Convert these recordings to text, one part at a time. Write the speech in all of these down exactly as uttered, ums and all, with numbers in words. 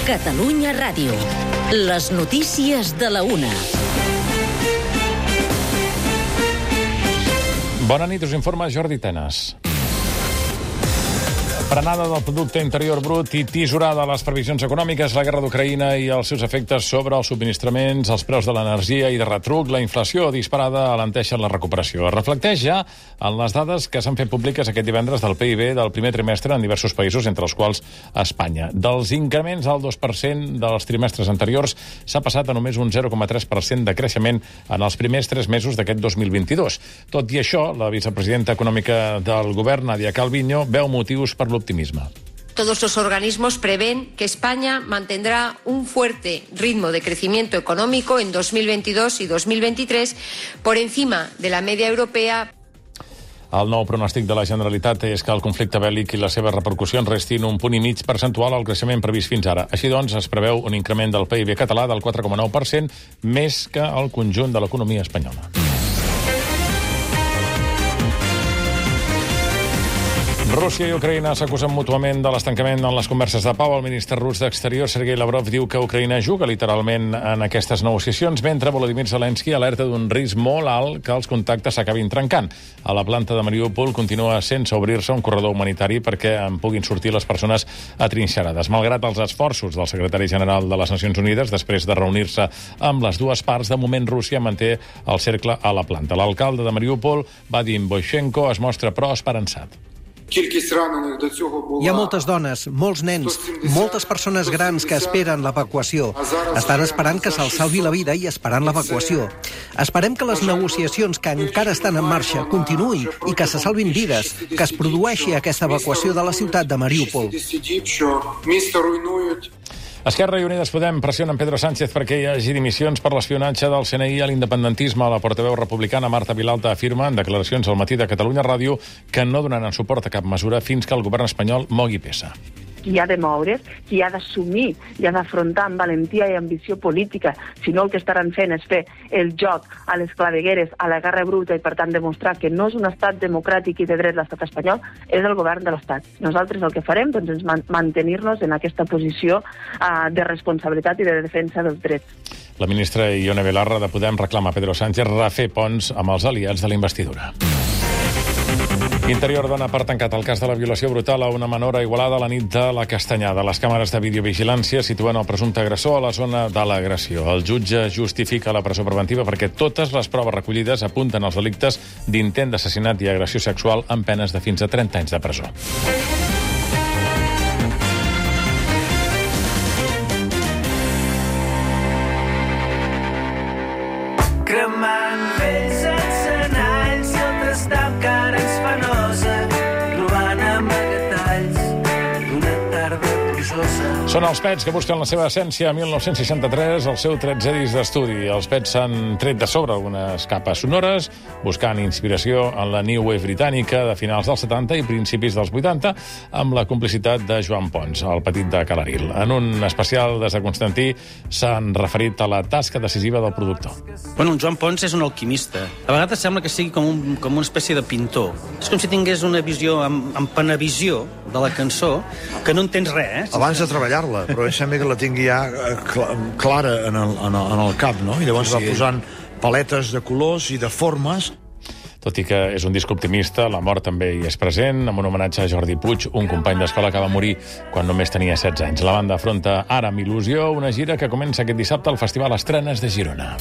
Catalunya Ràdio. Les notícies de la una. Bona nit, us informa Jordi Tenes. Frenada del producte interior brut i tisorada a les previsions econòmiques, la guerra d'Ucraïna i els seus efectes sobre els subministraments, els preus de l'energia i de retruc, la inflació disparada alenteixen la recuperació. Es reflecteix ja en les dades que s'han fet públiques aquest divendres del P I B del primer trimestre en diversos països, entre els quals Espanya. Dels increments al dos per cent dels trimestres anteriors s'ha passat a només un zero coma tres per cent de creixement en els primers tres mesos d'aquest dos mil vint-i-dos. Tot i això, la vicepresidenta econòmica del govern, Nadia Calviño, veu motius per l'optimisme. Todos los organismos prevén que España mantendrá un fuerte ritmo de crecimiento económico en dos mil veintidós y dos mil veintitrés por encima de la media europea. El nou pronòstic de la Generalitat és que el conflicte bèl·lic i les seves repercussions restin un punt i mig percentual al creixement previst fins ara. Així doncs, es preveu un increment del P I B català del quatre coma nou per cent, més que el conjunt de l'economia espanyola. Rússia i Ucraïna s'acusen mútuament de l'estancament en les converses de pau. El ministre rus d'Exterior, Sergei Lavrov, diu que Ucraïna juga literalment en aquestes negociacions, mentre Volodymyr Zelensky alerta d'un risc molt alt que els contactes s'acabin trencant. A la planta de Mariúpol continua sense obrir-se un corredor humanitari perquè en puguin sortir les persones atrinxerades. Malgrat els esforços del secretari general de les Nacions Unides, després de reunir-se amb les dues parts, de moment Rússia manté el cercle a la planta. L'alcalde de Mariúpol, Vadim Boychenko, es mostra però esperançat. Hi ha moltes dones, molts nens, moltes persones grans que esperen l'evacuació. Estan esperant que se'ls salvi la vida i esperant l'evacuació. Esperem que les negociacions que encara estan en marxa continuïn i que se salvin vides, que es produeixi aquesta evacuació de la ciutat de Mariúpol. Esquerra i Unides Podem pressionen Pedro Sánchez perquè hi hagi dimissions per l'espionatge del C N I a l'independentisme. La portaveu republicana Marta Vilalta afirma en declaracions al matí de Catalunya Ràdio que no donaran suport a cap mesura fins que el govern espanyol mogui peça. Qui ha de moure's, qui ha d'assumir i ha d'afrontar amb valentia i ambició política, si no el que estaran fent és fer el joc a les clavegueres, a la guerra bruta i per tant demostrar que no és un estat democràtic i de dret l'estat espanyol, és el govern de l'estat. Nosaltres el que farem doncs, és mantenir-nos en aquesta posició uh, de responsabilitat i de defensa dels drets. La ministra Ione Belarra de Podem reclama a Pedro Sánchez refer ponts amb els aliats de la investidura. Interior dona per tancat el cas de la violació brutal a una menor a Igualada a la nit de la Castanyada. Les càmeres de videovigilància situen el presumpte agressor a la zona de l'agressió. El jutge justifica la presó preventiva perquè totes les proves recollides apunten als delictes d'intent d'assassinat i agressió sexual amb penes de fins a trenta anys de presó. Cremant vells sense analls i el tastat que ara ens fa nosa, robant amagatalls d'una tarda plujosa. Són els Pets que busquen la seva essència a mil nou-cents seixanta-tres, el seu tretzè disc d'estudi. Els Pets s'han tret de sobre algunes capes sonores, buscant inspiració en la New Wave britànica de finals dels setanta i principis dels vuitanta, amb la complicitat de Joan Pons, el petit de Calaril. En un especial des de Constantí s'han referit a la tasca decisiva del productor. Bueno, el Joan Pons és un alquimista. A vegades sembla que sigui com, un, com una espècie de pintor. És com si tingués una visió, amb, amb penevisió de la cançó, que no entens res, eh? Abans de treballar-la, però ell sembla que la tingui ja clara en el, en el, en el cap, no? I llavors sí. Va posant paletes de colors i de formes. Tot i que és un disc optimista, la mort també hi és present, amb un homenatge a Jordi Puig, un company d'escola que va morir quan només tenia setze anys. La banda afronta ara amb il·lusió una gira que comença aquest dissabte al Festival Estrenes de Girona.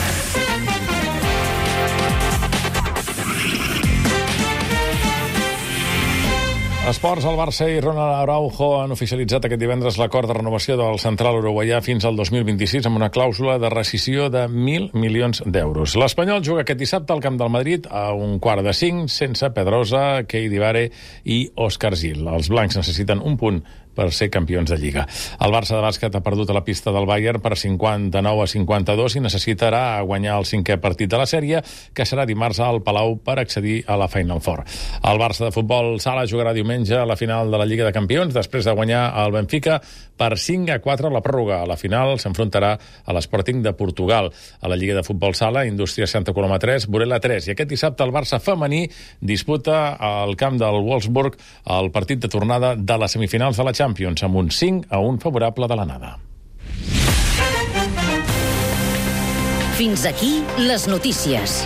Esports, el Barça i Ronald Araujo han oficialitzat aquest divendres l'acord de renovació del central uruguaià fins al dos mil vint-i-sis amb una clàusula de rescissió de mil milions d'euros. L'Espanyol juga aquest dissabte al Camp del Madrid a un quart de cinc sense Pedrosa, Keidi Bare i Òscar Gil. Els blancs necessiten un punt per ser campions de Lliga. El Barça de bàsquet ha perdut a la pista del Bayern per cinquanta-nou a cinquanta-dos i necessitarà guanyar el cinquè partit de la sèrie, que serà dimarts al Palau per accedir a la Final Four. El Barça de futbol sala jugarà diumenge a la final de la Lliga de Campions després de guanyar el Benfica per cinc a quatre a la pròrroga. A la final s'enfrontarà a l'Sporting de Portugal. A la Lliga de futbol sala, Indústria Santa Coloma tres, Burela tres. I aquest dissabte el Barça femení disputa al camp del Wolfsburg el partit de tornada de les semifinals de la Champions Champions amb un cinc a un favorable de l'anada. Fins aquí les notícies.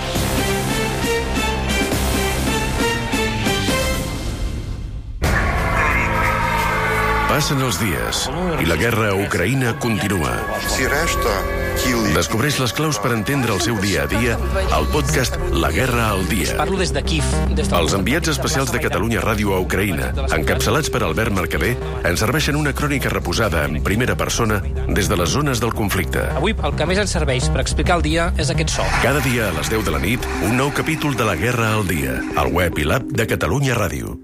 Passen els dies i la guerra a Ucraïna continua. Descobreix les claus per entendre el seu dia a dia al podcast La Guerra al Dia. Parlo des de Kiev. Els enviats especials de Catalunya Ràdio a Ucraïna, encapçalats per Albert Mercader, ens serveixen una crònica reposada en primera persona des de les zones del conflicte. Avui el que més ens serveix per explicar el dia és aquest so. Cada dia a les deu de la nit, un nou capítol de La Guerra al Dia, al web i l'app de Catalunya Ràdio.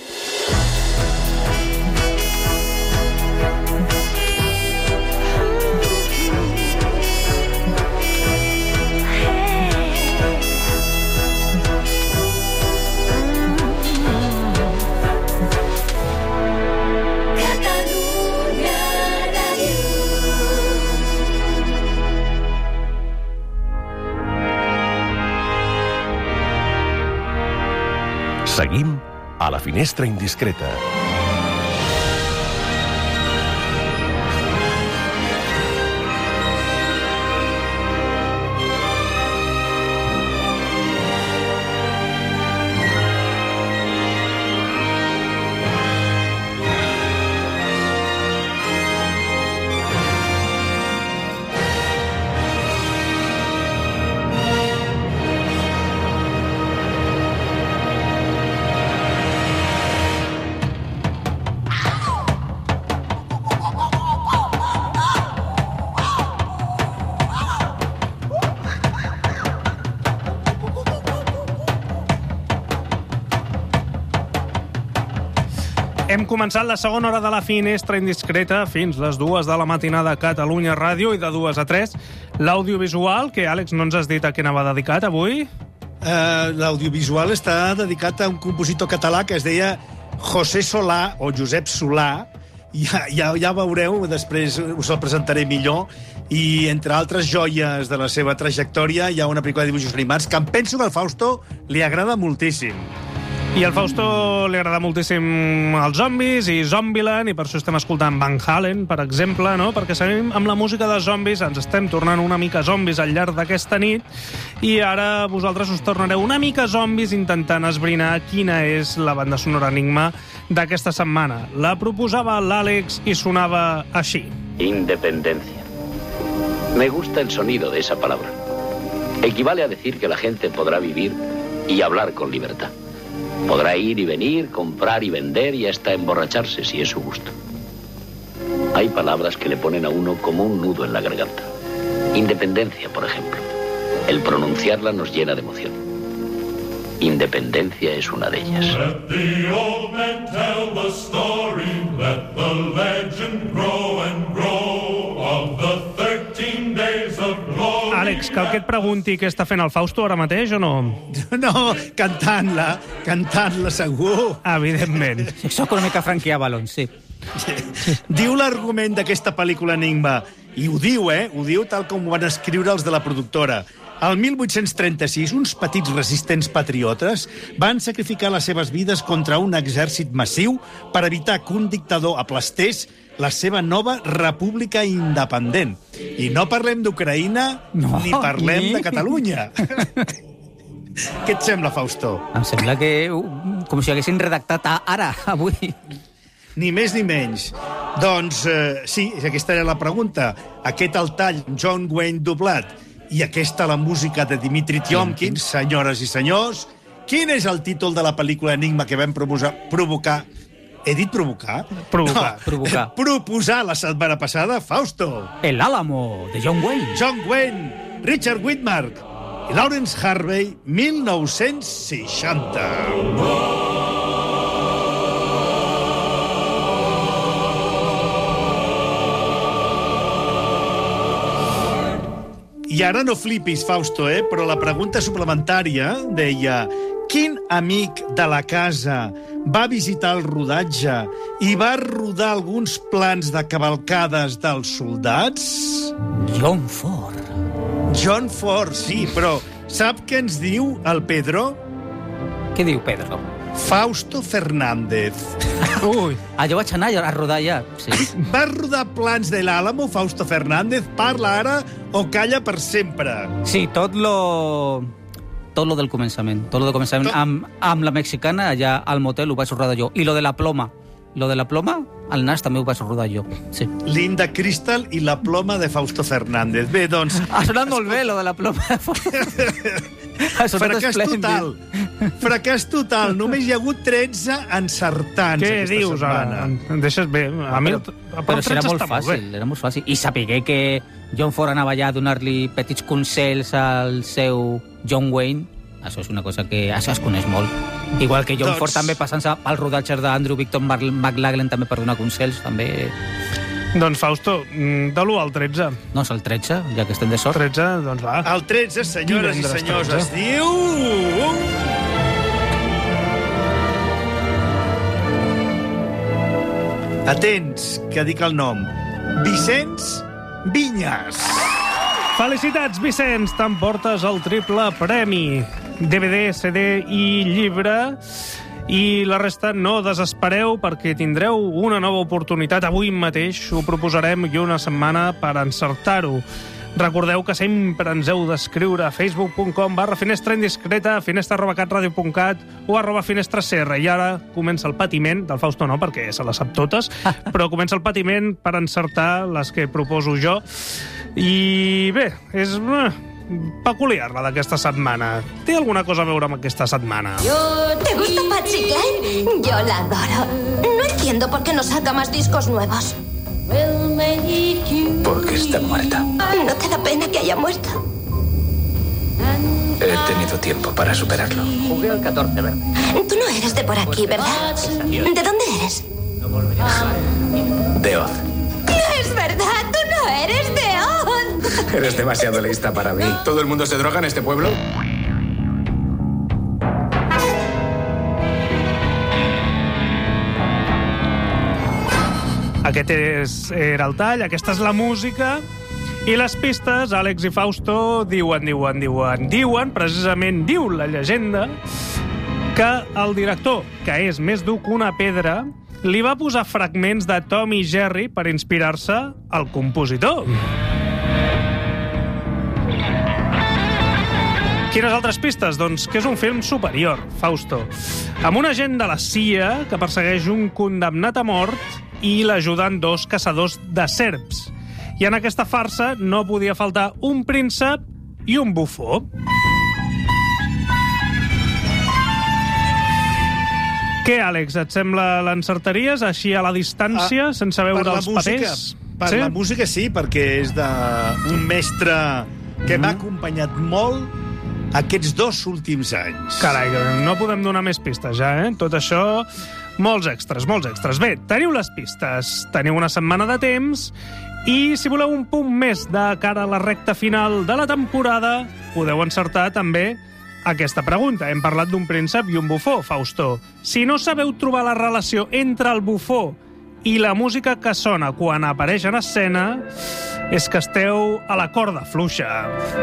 Seguim a la finestra indiscreta. Hem començat la segona hora de la finestra indiscreta fins les dues de la matinada a Catalunya Ràdio i de dues a tres l'audiovisual, que, Àlex, no ens has dit a què anava dedicat avui? Uh, L'audiovisual està dedicat a un compositor català que es deia José Solà, o Josep Solà. Ja, ja, ja veureu, després us el presentaré millor. I, entre altres joies de la seva trajectòria, hi ha una pel·lícula de dibuixos animats que em penso que al Fausto li agrada moltíssim. I al Fausto li agrada moltíssim els zombis i Zombieland, i per això estem escoltant Van Halen, per exemple, no? Perquè seguim amb la música de zombis, ens estem tornant una mica zombis al llarg d'aquesta nit, i ara vosaltres us tornareu una mica zombis intentant esbrinar quina és la banda sonora enigma d'aquesta setmana. La proposava l'Àlex i sonava així. Independencia. Me gusta el sonido de esa palabra. Equivale a decir que la gente podrá vivir y hablar con libertad. Podrá ir y venir, comprar y vender y hasta emborracharse si es su gusto. Hay palabras que le ponen a uno como un nudo en la garganta. Independencia, por ejemplo. El pronunciarla nos llena de emoción. Independencia es una de ellas. Let the old man tell the story, let the legend grow and grow of the thirteen days of glory. Àlex, cal que et pregunti què està fent el Fausto ara mateix o no? No, cantant-la, cantant-la segur. Evidentment. Soc una mica Frankie Avalon, sí. Diu l'argument d'aquesta pel·lícula Enigma, i ho diu, eh? Ho diu tal com ho van escriure els de la productora. Al mil vuit-cents trenta-sis, uns petits resistents patriotes van sacrificar les seves vides contra un exèrcit massiu per evitar que un dictador aplastés la seva nova república independent. I no parlem d'Ucraïna no, ni parlem ni... de Catalunya. Què et sembla, Fausto? Em sembla que com si haguessin redactat ara, avui. Ni més ni menys. Doncs eh, sí, aquesta era la pregunta. Aquest el tall, John Wayne doblat, i aquesta la música de Dimitri Tiomkin, senyores i senyors. Quin és el títol de la pel·lícula Enigma que vam proposar, provocar... He dit provocar? Provocar. No, provocar. Proposar la setmana passada, Fausto. El Álamo, de John Wayne. John Wayne, Richard Widmark i Lawrence Harvey, mil nou-cents seixanta. I ara no flipis, Fausto, eh? Però la pregunta suplementària deia: quin amic de la casa va visitar el rodatge i va rodar alguns plans de cavalcades dels soldats? John Ford. John Ford, sí, però sap què ens diu el Pedro? Què diu Pedro? Fausto Fernández. Ui, allò vaig anar a rodar ja. Sí. Va rodar Plans de l'Àlamo, Fausto Fernández? Parla ara o calla per sempre? Sí, tot lo... tot lo del començament. Tot lo del començament. Tot... Amb, amb la mexicana, allà al motel, ho vaig rodar jo. I lo de la ploma. Lo de la ploma, al nas també ho vaig rodar jo. Sí. Linda Crystal i la ploma de Fausto Fernández. Bé, doncs... Ha sonat molt bé, lo de la ploma de Fausto Fracàs total. Fracàs total. Només hi ha hagut tretze encertants Què aquesta dius, setmana. ara? Em deixes bé. A mi, però però era molt fàcil, era molt fàcil. I sapigué que John Ford anava allà a donar-li petits consells al seu John Wayne. Això és una cosa que això es coneix molt. Igual que John doncs... Ford també passant-se pel rodatge d'Andrew Victor McLaglen també per donar consells, també... Doncs, Fausto, de l'u al tretze. No, és el tretze, ja que estem de sort. tretze, doncs va. El tretze, senyores Divendres, i senyors, tretze. Es diu... Atents, que dic el nom. Vicenç Vinyes. Felicitats, Vicenç, t'emportes el triple premi. D V D, C D i llibre. I la resta no desespereu perquè tindreu una nova oportunitat avui mateix. Ho proposarem i una setmana per encertar-ho. Recordeu que sempre ens heu d'escriure a facebook.com barra finestra indiscreta, finestra arroba catradio punt cat o arroba finestra cr. I ara comença el patiment, del Fausto no, perquè se les sap totes, però comença el patiment per encertar les que proposo jo. I bé, és eh, peculiar la d'aquesta setmana. Té alguna cosa a veure amb aquesta setmana? ¿Te gusta Patsy Cline? Yo la adoro. No entiendo por qué no saca más discos nuevos. Porque está muerta. ¿No te da pena que haya muerto? He tenido tiempo para superarlo. Jugué al catorce verde. Tú no eres de por aquí, ¿verdad? ¿De dónde eres? De Oz. No es verdad, tú no eres de Oz. Eres demasiado lista para mí. ¿Todo el mundo se droga en este pueblo? Aquest és, era el tall, aquesta és la música. I les pistes, Àlex i Fausto diuen, diuen, diuen, diuen, precisament diu la llegenda, que el director, que és més dur que una pedra, li va posar fragments de Tom i Jerry per inspirar-se al compositor. Quines altres pistes? Doncs que és un film superior, Fausto, amb un agent de la C I A que persegueix un condemnat a mort i l'ajuden dos caçadors de serps. I en aquesta farsa no podia faltar un príncep i un bufó. Què, Àlex, et sembla l'encertaries així a la distància, ah, sense veure els música, papers? Per sí? La música sí, perquè és d'un mestre que mm. m'ha acompanyat molt aquests dos últims anys. Carai, no podem donar més pistes ja, eh? Tot això, molts extras, molts extras. Bé, teniu les pistes, teniu una setmana de temps i si voleu un punt més de cara a la recta final de la temporada, podeu encertar també aquesta pregunta. Hem parlat d'un príncep i un bufó, Fausto. Si no sabeu trobar la relació entre el bufó i la música que sona quan apareix en escena, és que esteu a la corda fluixa.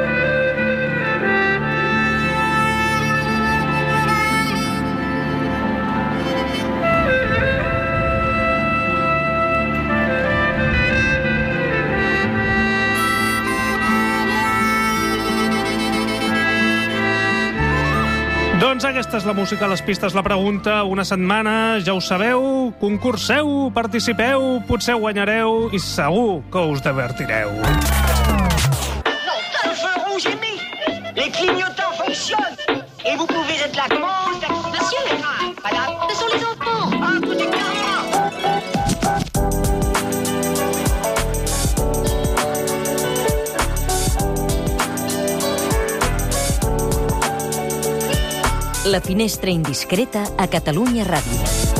Doncs aquesta és la música, les pistes, la pregunta. Una setmana, ja ho sabeu, concurseu, participeu, potser guanyareu i segur que us divertireu. Le feu rouge est mis. Les clignotants fonctionnent. Et vous pouvez être là. Comment vous faites? Monsieur, madame, ce sont les enfants. Ah, tout est clair. La finestra indiscreta a Catalunya Ràdio.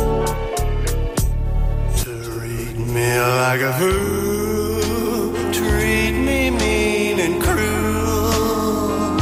Treat me like a fool, treat me mean and cruel,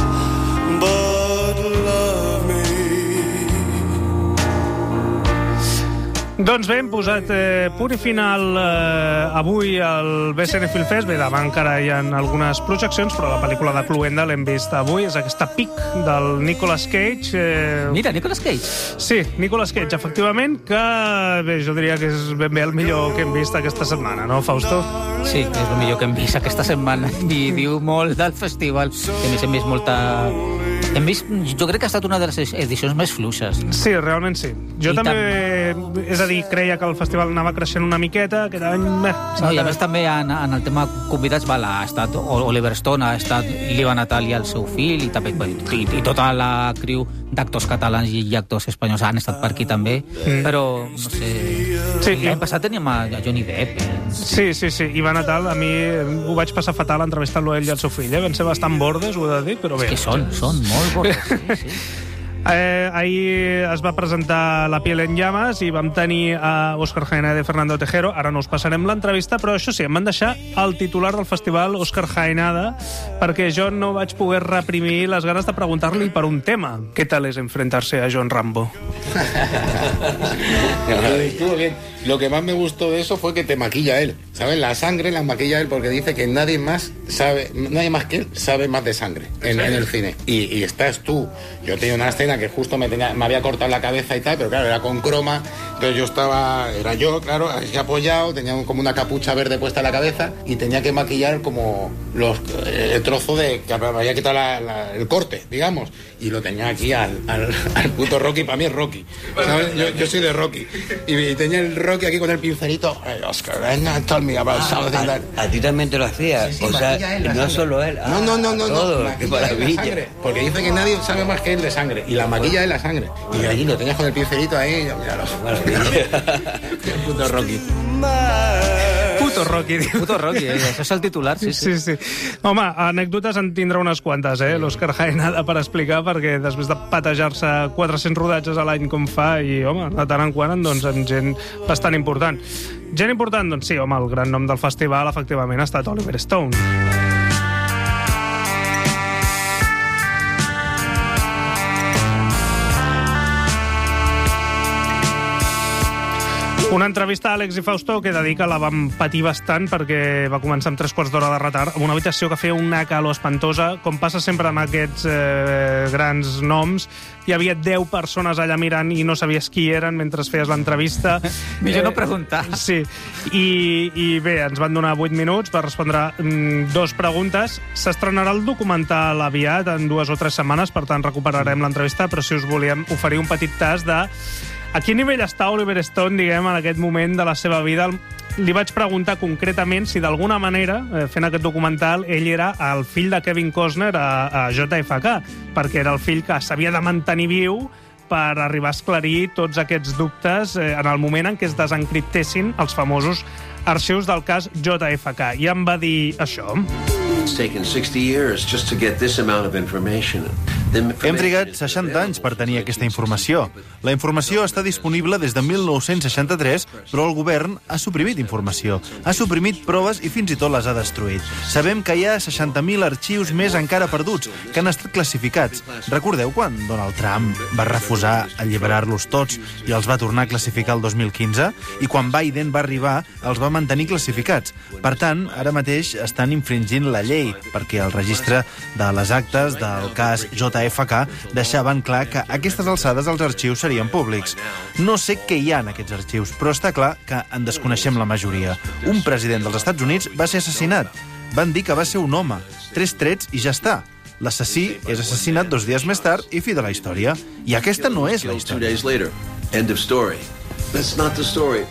but love me. Doncs bé, hem posat eh, punt i final eh, avui al B C N Film Fest. Bé, demà encara hi ha algunes projeccions, però la pel·lícula de Cluenda l'hem vist avui. És aquesta Pic del Nicolas Cage. Eh... Mira, Nicolas Cage. Sí, Nicolas Cage, efectivament, que bé, jo diria que és ben bé el millor que hem vist aquesta setmana, no, Fausto? Sí, és el millor que hem vist aquesta setmana. I diu molt del festival. A més, hem vist molta... Hem vist, jo crec que ha estat una de les edicions més fluixes. Sí, realment sí. Jo I també, tam... és a dir, creia que el festival anava creixent una miqueta, aquest any... Bé, no, I a més també en, en el tema convidats va, ha estat Oliver Stone, ha estat Liva Natalia, el seu fill, i, també, i, i tota la criu d'actors catalans i actors espanyols han estat per aquí també, mm. però no sé... Sí, l'any passat teníem a Johnny Depp. Eh? Sí, sí, sí. Iva Natal, a mi ho vaig passar fatal entrevistant-lo ell i el seu fill, eh? Van ser bastant bordes, ho he de dir, però bé. És que són, són molt bordes, sí, sí. Eh, ahir es va presentar La piel en llamas i vam tenir a Óscar Jaenada i Fernando Tejero. Ara no us passarem l'entrevista, però això sí, em van deixar el titular del festival, Óscar Jaenada, perquè jo no vaig poder reprimir les ganes de preguntar-li per un tema. Què tal és enfrentarse a John Rambo? Estuvo bien. Lo que más me gustó de eso fue que te maquilla él, ¿sabes? La sangre la maquilla él porque dice que nadie más sabe, nadie más que él sabe más de sangre en, en el cine. Y, y estás tú. Yo tenía una escena que justo me, tenía, me había cortado la cabeza y tal, pero claro, era con croma. Entonces yo estaba, era yo, claro, así apoyado, tenía como una capucha verde puesta en la cabeza y tenía que maquillar como los, el trozo de que me había quitado la, la, el corte, digamos. Y lo tenía aquí al, al, al puto Rocky, para mí es Rocky, ¿sabes? Yo, yo soy de Rocky. Y, y tenía el Rocky aquí con el pincelito. Hey, Oscar, tell me about something. A, a, a ti también te lo hacía. Sí, sí, o sea, él, no solo él. No, no, no, no. Todo, no qué maravilla. Sangre, porque dice que nadie sabe más que él de sangre. Y la maquilla es la sangre. Y allí lo tenías con el pincelito ahí. Míralo. El puto Rocky. Puto Rocky. Puto Rocky, eh? Això és el titular, sí, sí. Sí, sí. Home, anècdotes en tindrà unes quantes, eh? L'Òscar Jaenada per explicar, perquè després de patejar-se quatre-cents rodatges a l'any com fa, i, home, de tant en quant, doncs, amb gent bastant important. Gent important, doncs sí, home, el gran nom del festival, efectivament, ha estat Oliver Stone. Una entrevista a Àlex i Fausto que de dir que la vam patir bastant perquè va començar amb tres quarts d'hora de retard, amb una habitació que feia una calor espantosa. Com passa sempre amb aquests eh, grans noms, hi havia deu persones allà mirant i no sabies qui eren mentre feies l'entrevista. Millor no preguntar. Sí, i, i bé, ens van donar vuit minuts per respondre mm, dos preguntes. S'estrenarà el documental aviat, en dues o tres setmanes, per tant recuperarem l'entrevista, però si us volíem oferir un petit tas de a quin nivell està Oliver Stone, diguem, en aquest moment de la seva vida. Li vaig preguntar concretament si d'alguna manera, fent aquest documental, ell era el fill de Kevin Costner a, a J F K, perquè era el fill que s'havia de mantenir viu per arribar a esclarir tots aquests dubtes eh, en el moment en què es desencriptessin els famosos arxius del cas J F K. I em va dir això. It's taken sixty years just to get this amount of information. Hem trigat seixanta anys per tenir aquesta informació. La informació està disponible des de mil nou-cents seixanta-tres, però el govern ha suprimit informació, ha suprimit proves i fins i tot les ha destruït. Sabem que hi ha seixanta mil arxius més encara perduts, que han estat classificats. Recordeu quan Donald Trump va refusar alliberar-los tots i els va tornar a classificar el dos mil quinze? I quan Biden va arribar, els va mantenir classificats. Per tant, ara mateix estan infringint la llei, perquè el registre de les actes del cas J F K deixaven clar que a aquestes alçades els arxius serien públics. No sé què hi ha en aquests arxius, però està clar que en desconeixem la majoria. Un president dels Estats Units va ser assassinat. Van dir que va ser un home. Tres trets i ja està. L'assassí és assassinat dos dies més tard i fi de la història. I aquesta no és la història. End of story. That's not the story.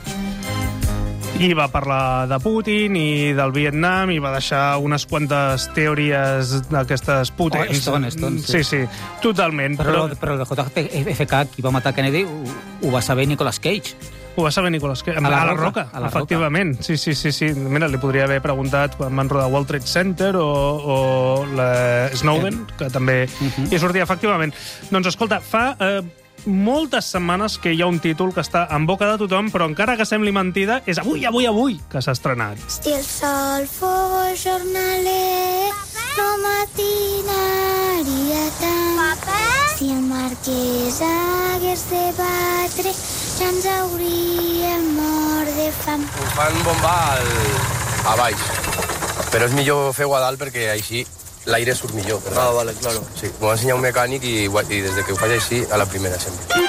I va parlar de Putin i del Vietnam i va deixar unes quantes teories d'aquestes potents. Oh, Stone, Stone, sí. Sí, sí, totalment. Però, però... però el J F K, qui va matar Kennedy, ho, ho va saber Nicolas Cage. Ho va saber Nicolas Cage. A la, a la Roca, Roca, a la efectivament. Roca. Sí, sí, sí, sí. Mira, li podria haver preguntat quan van rodar World Trade Center o, o la Snowden, que també uh-huh. hi sortia, efectivament. Doncs, escolta, fa... Eh, moltes setmanes que hi ha un títol que està en boca de tothom, però encara que sembli mentida, és avui, avui, avui que s'ha estrenat. Si el sol fos jornaler, no matinaria tant. Papa? Si el mar barques hagués de batre, ja ens hauríem mort de fam. Ho fan bomba al... a baix, però és millor fer-ho a dalt perquè així l'aire surt millor. Ah, vale, claro. Sí, m'ho va ensenyar un mecànic i, i des que ho faig així, a la primera sempre.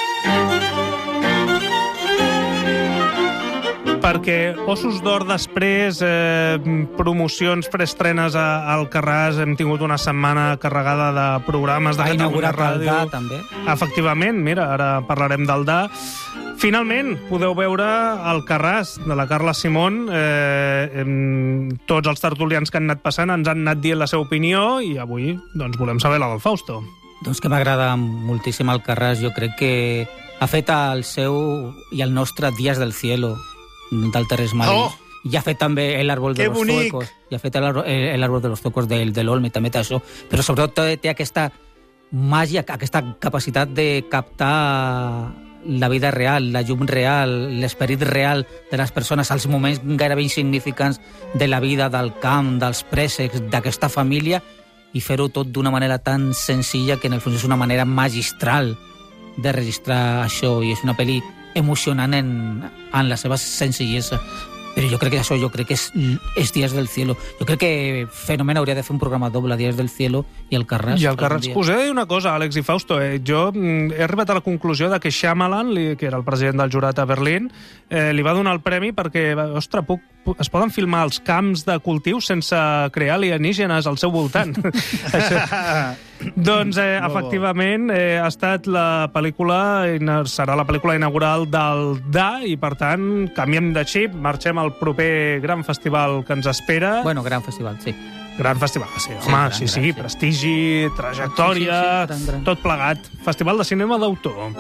Perquè Ossos d'Or després, eh, promocions, preestrenes a Alcarràs, hem tingut una setmana carregada de programes de Ha Catalunya inaugurat el Ràdio. D A, també. Efectivament, mira, ara parlarem del D A. Finalment, podeu veure Alcarràs, de la Carla Simón. Eh, em, tots els tertulians que han anat passant ens han anat dient la seva opinió i avui doncs, volem saber la del Fausto. Doncs que m'agrada moltíssim Alcarràs. Jo crec que ha fet el seu i el nostre Días del Cielo, del Terrence Malick. Oh! I ha fet també El Árbol de Que los bonic! Zuecos. I ha fet El, Ar- el Árbol de los Zuecos del, de l'Olme, també té això. Però sobretot té, té aquesta màgia, aquesta capacitat de captar la vida real, la llum real, l'esperit real de les persones, els moments gairebé insignificants de la vida, del camp, dels préssecs, d'aquesta família, i fer-ho tot d'una manera tan senzilla que en el fons és una manera magistral de registrar això, i és una pel·li emocionant en, en la seva senzillesa. Però jo crec que això, jo crec que és, és Días del Cielo. Jo crec que Fenomen hauria de fer un programa doble, Días del Cielo i Alcarràs. I Alcarràs. Us he de dir una cosa, Àlex i Fausto. Eh? Jo mm, he arribat a la conclusió de que Shyamalan, li, que era el president del jurat a Berlín, eh, li va donar el premi perquè, ostres, puc, puc, es poden filmar els camps de cultiu sense crear alienígenes al seu voltant. Això... Doncs, eh, efectivament, eh, ha estat la pel·lícula, serà la pel·lícula inaugural del D A, i, per tant, canviem de xip, marxem al proper gran festival que ens espera. Bueno, gran festival, sí. Gran festival, sí, home, Sí, gran, sí, gran, sí, sí. prestigi, trajectòria, Sí, sí, sí, gran, gran. tot plegat. Festival de cinema d'autor.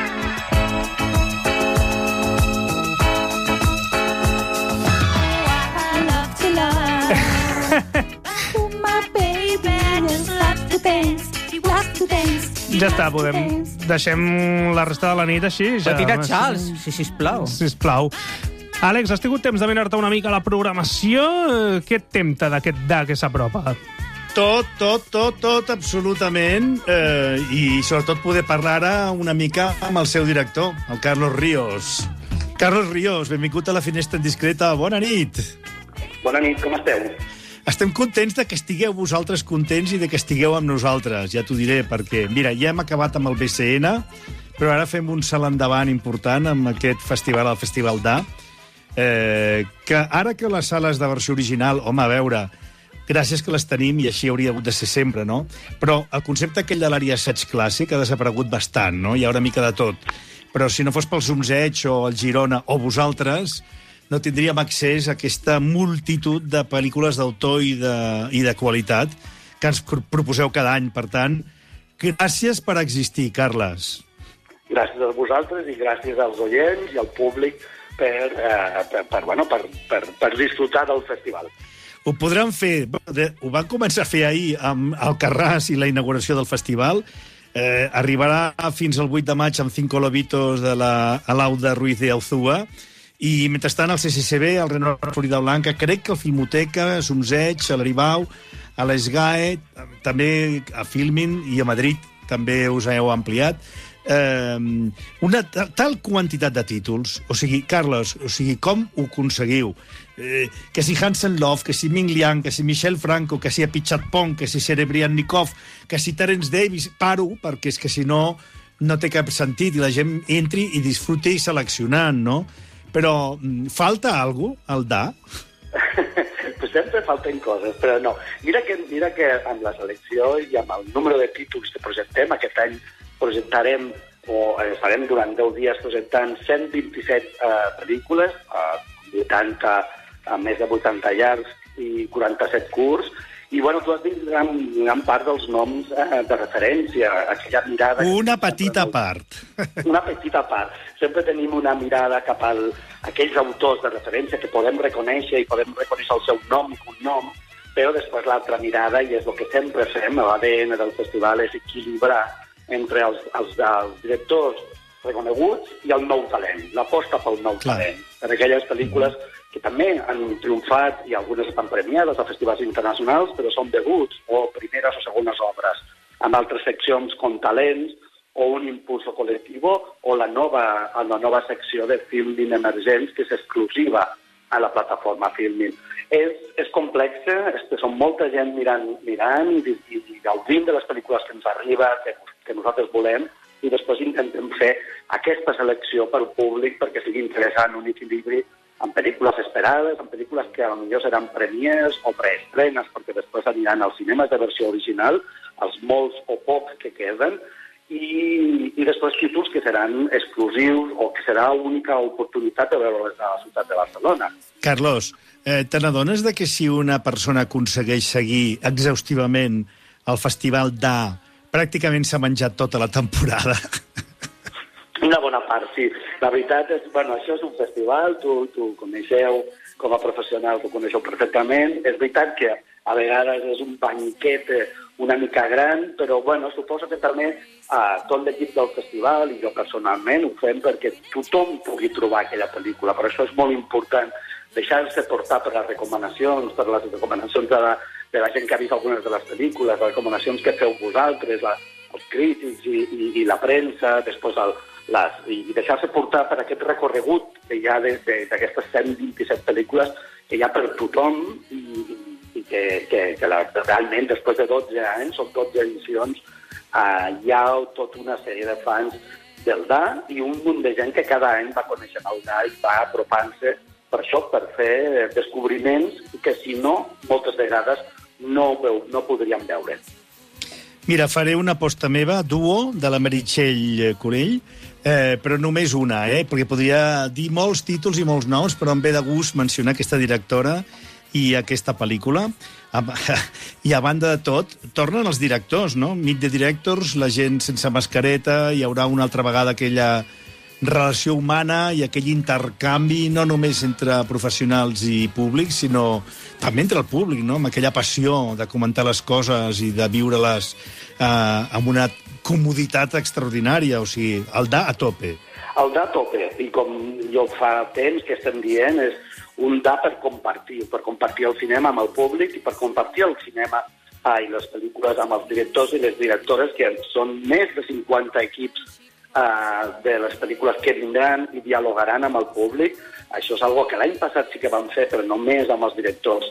Ja està, podem... Deixem la resta de la nit així. Ja. Petita Charles, si sisplau. Sisplau. Àlex, has tingut temps de mirar-te una mica la programació? Eh, Què et tempta d'aquest D A que s'apropa? Tot, tot, tot, tot, absolutament. Eh, I sobretot poder parlar ara una mica amb el seu director, el Carlos Ríos. Carlos Ríos, benvingut a la Finestra Indiscreta. Bona nit. Bona nit, com esteu? Estem contents de que estigueu vosaltres contents i de que estigueu amb nosaltres, ja t'ho diré, perquè, mira, ja hem acabat amb el B C N, però ara fem un salt endavant important amb aquest festival, el Festival D A, eh, que ara que les sales de versió original, home, a veure, gràcies que les tenim i així hauria hagut de ser sempre, no? Però el concepte aquell de l'àrea assaig clàssic ha desaparegut bastant, no? Hi ha una mica de tot. Però si no fos pel Zumzeig o el Girona o vosaltres, no tindríem accés a aquesta multitud de pel·lícules d'autor i, de, i de qualitat que ens proposeu cada any. Per tant, gràcies per existir, Carles. Gràcies a vosaltres i gràcies als oients i al públic per, eh, per, per, bueno, per, per, per disfrutar del festival. Ho podran fer, ho van començar a fer ahir amb Alcarràs i la inauguració del festival. Eh, arribarà fins al vuit de maig amb Cinco Lobitos de la Alauda Ruiz de Alzúa. I, mentrestant, al C C C B, al Renor Florida Blanca, crec que el Filmoteca, Zumzeig, a l'Aribau, a l'Esgae, també a Filmin i a Madrid també us heu ampliat. Eh, una tal quantitat de títols. O sigui, Carles, o sigui, com ho aconseguiu? Eh, que si Hansen Love, que si Ming Liang, que si Michel Franco, que si Apichatpong, que si Serebriannikov, que si Terence Davis... Paro, perquè és que si no, no té cap sentit i la gent entri i disfruti seleccionant, no? Però falta alguna cosa al D A? Pues sempre falten coses, però no. Mira que, mira que amb la selecció i amb el número de títols que projectem, aquest any projetarem, o estarem durant deu dies projetant cent vint-i-set eh, pel·lícules, eh, vuitanta, a més de vuitanta llargs i quaranta-set curts, i bueno, tu has dit gran, gran part dels noms eh, de referència, aquella mirada... Una petita part. Una petita part. Sempre tenim una mirada cap a aquells autors de referència que podem reconèixer i podem reconèixer el seu nom i cognom, però després l'altra mirada, i és el que sempre fem, l'A D N del festival, és equilibrar entre els, els, els directors reconeguts i el nou talent, l'aposta pel nou Clar. talent. Per aquelles pel·lícules que també han triomfat i algunes estan premiades a festivals internacionals, però són debuts o primeres o segones obres, amb altres seccions com talents o un impulso colectivo, o la nova, la nova secció de Filmin Emergents, que és exclusiva a la plataforma Filmin. És, és complexa, és, són molta gent mirant, mirant i, i, i gaudint de les pel·lícules que ens arriba, que, que nosaltres volem, i després intentem fer aquesta selecció pel públic perquè sigui interessant, un equilibri amb pel·lícules esperades, amb pel·lícules que potser seran premiers o preestrenes, perquè després aniran als cinemes de versió original, els molts o pocs que queden, i, i després títols que seran exclusius o que serà l'única oportunitat de veure-les a la ciutat de Barcelona. Carlos, eh, te n'adones de que si una persona aconsegueix seguir exhaustivament el Festival d'A, pràcticament s'ha menjat tota la temporada? Una bona part, sí. La veritat és, bueno, això és un festival, tu, tu coneixeu, com a professional, tu coneixeu perfectament. És veritat que a vegades és un banquet una mica gran, però, bueno, suposo que també eh, tot l'equip del festival, i jo personalment, ho fem perquè tothom pugui trobar aquella pel·lícula. Per això és molt important deixar-se portar per les recomanacions, per les recomanacions de la, de la gent que ha vist algunes de les pel·lícules, les recomanacions que feu vosaltres, la, els crítics i, i, i la premsa, després el, les, i deixar-se portar per aquest recorregut que hi ha d'aquestes cent vint-i-set pel·lícules que hi ha per tothom i, i que, que, que la, realment després de dotze anys, o dotze edicions, eh, hi ha tota una sèrie de fans del D A i un munt de gent que cada any va conèixer el D A i va apropant-se per això, per fer descobriments que si no, moltes vegades no, no podríem veure. Mira, faré una aposta meva, duo, de la Meritxell Colell, eh, però només una, eh? Perquè podria dir molts títols i molts noms, però em ve de gust mencionar aquesta directora i aquesta pel·lícula. I a banda de tot, tornen els directors, no? Meet the Directors, la gent sense mascareta, hi haurà una altra vegada aquella relació humana i aquell intercanvi no només entre professionals i públics, sinó també entre el públic, no? Amb aquella passió de comentar les coses i de viure-les eh, amb una comoditat extraordinària, o sigui, el D A a tope. El D A a tope, i com jo fa temps que estem dient, és un D A per compartir, per compartir el cinema amb el públic i per compartir el cinema ah, i les pel·lícules amb els directors i les directores, que són més de cinquanta equips Uh, de les pel·lícules que vindran i dialogaran amb el públic. Això és una cosa que l'any passat sí que vam fer, però només amb els directors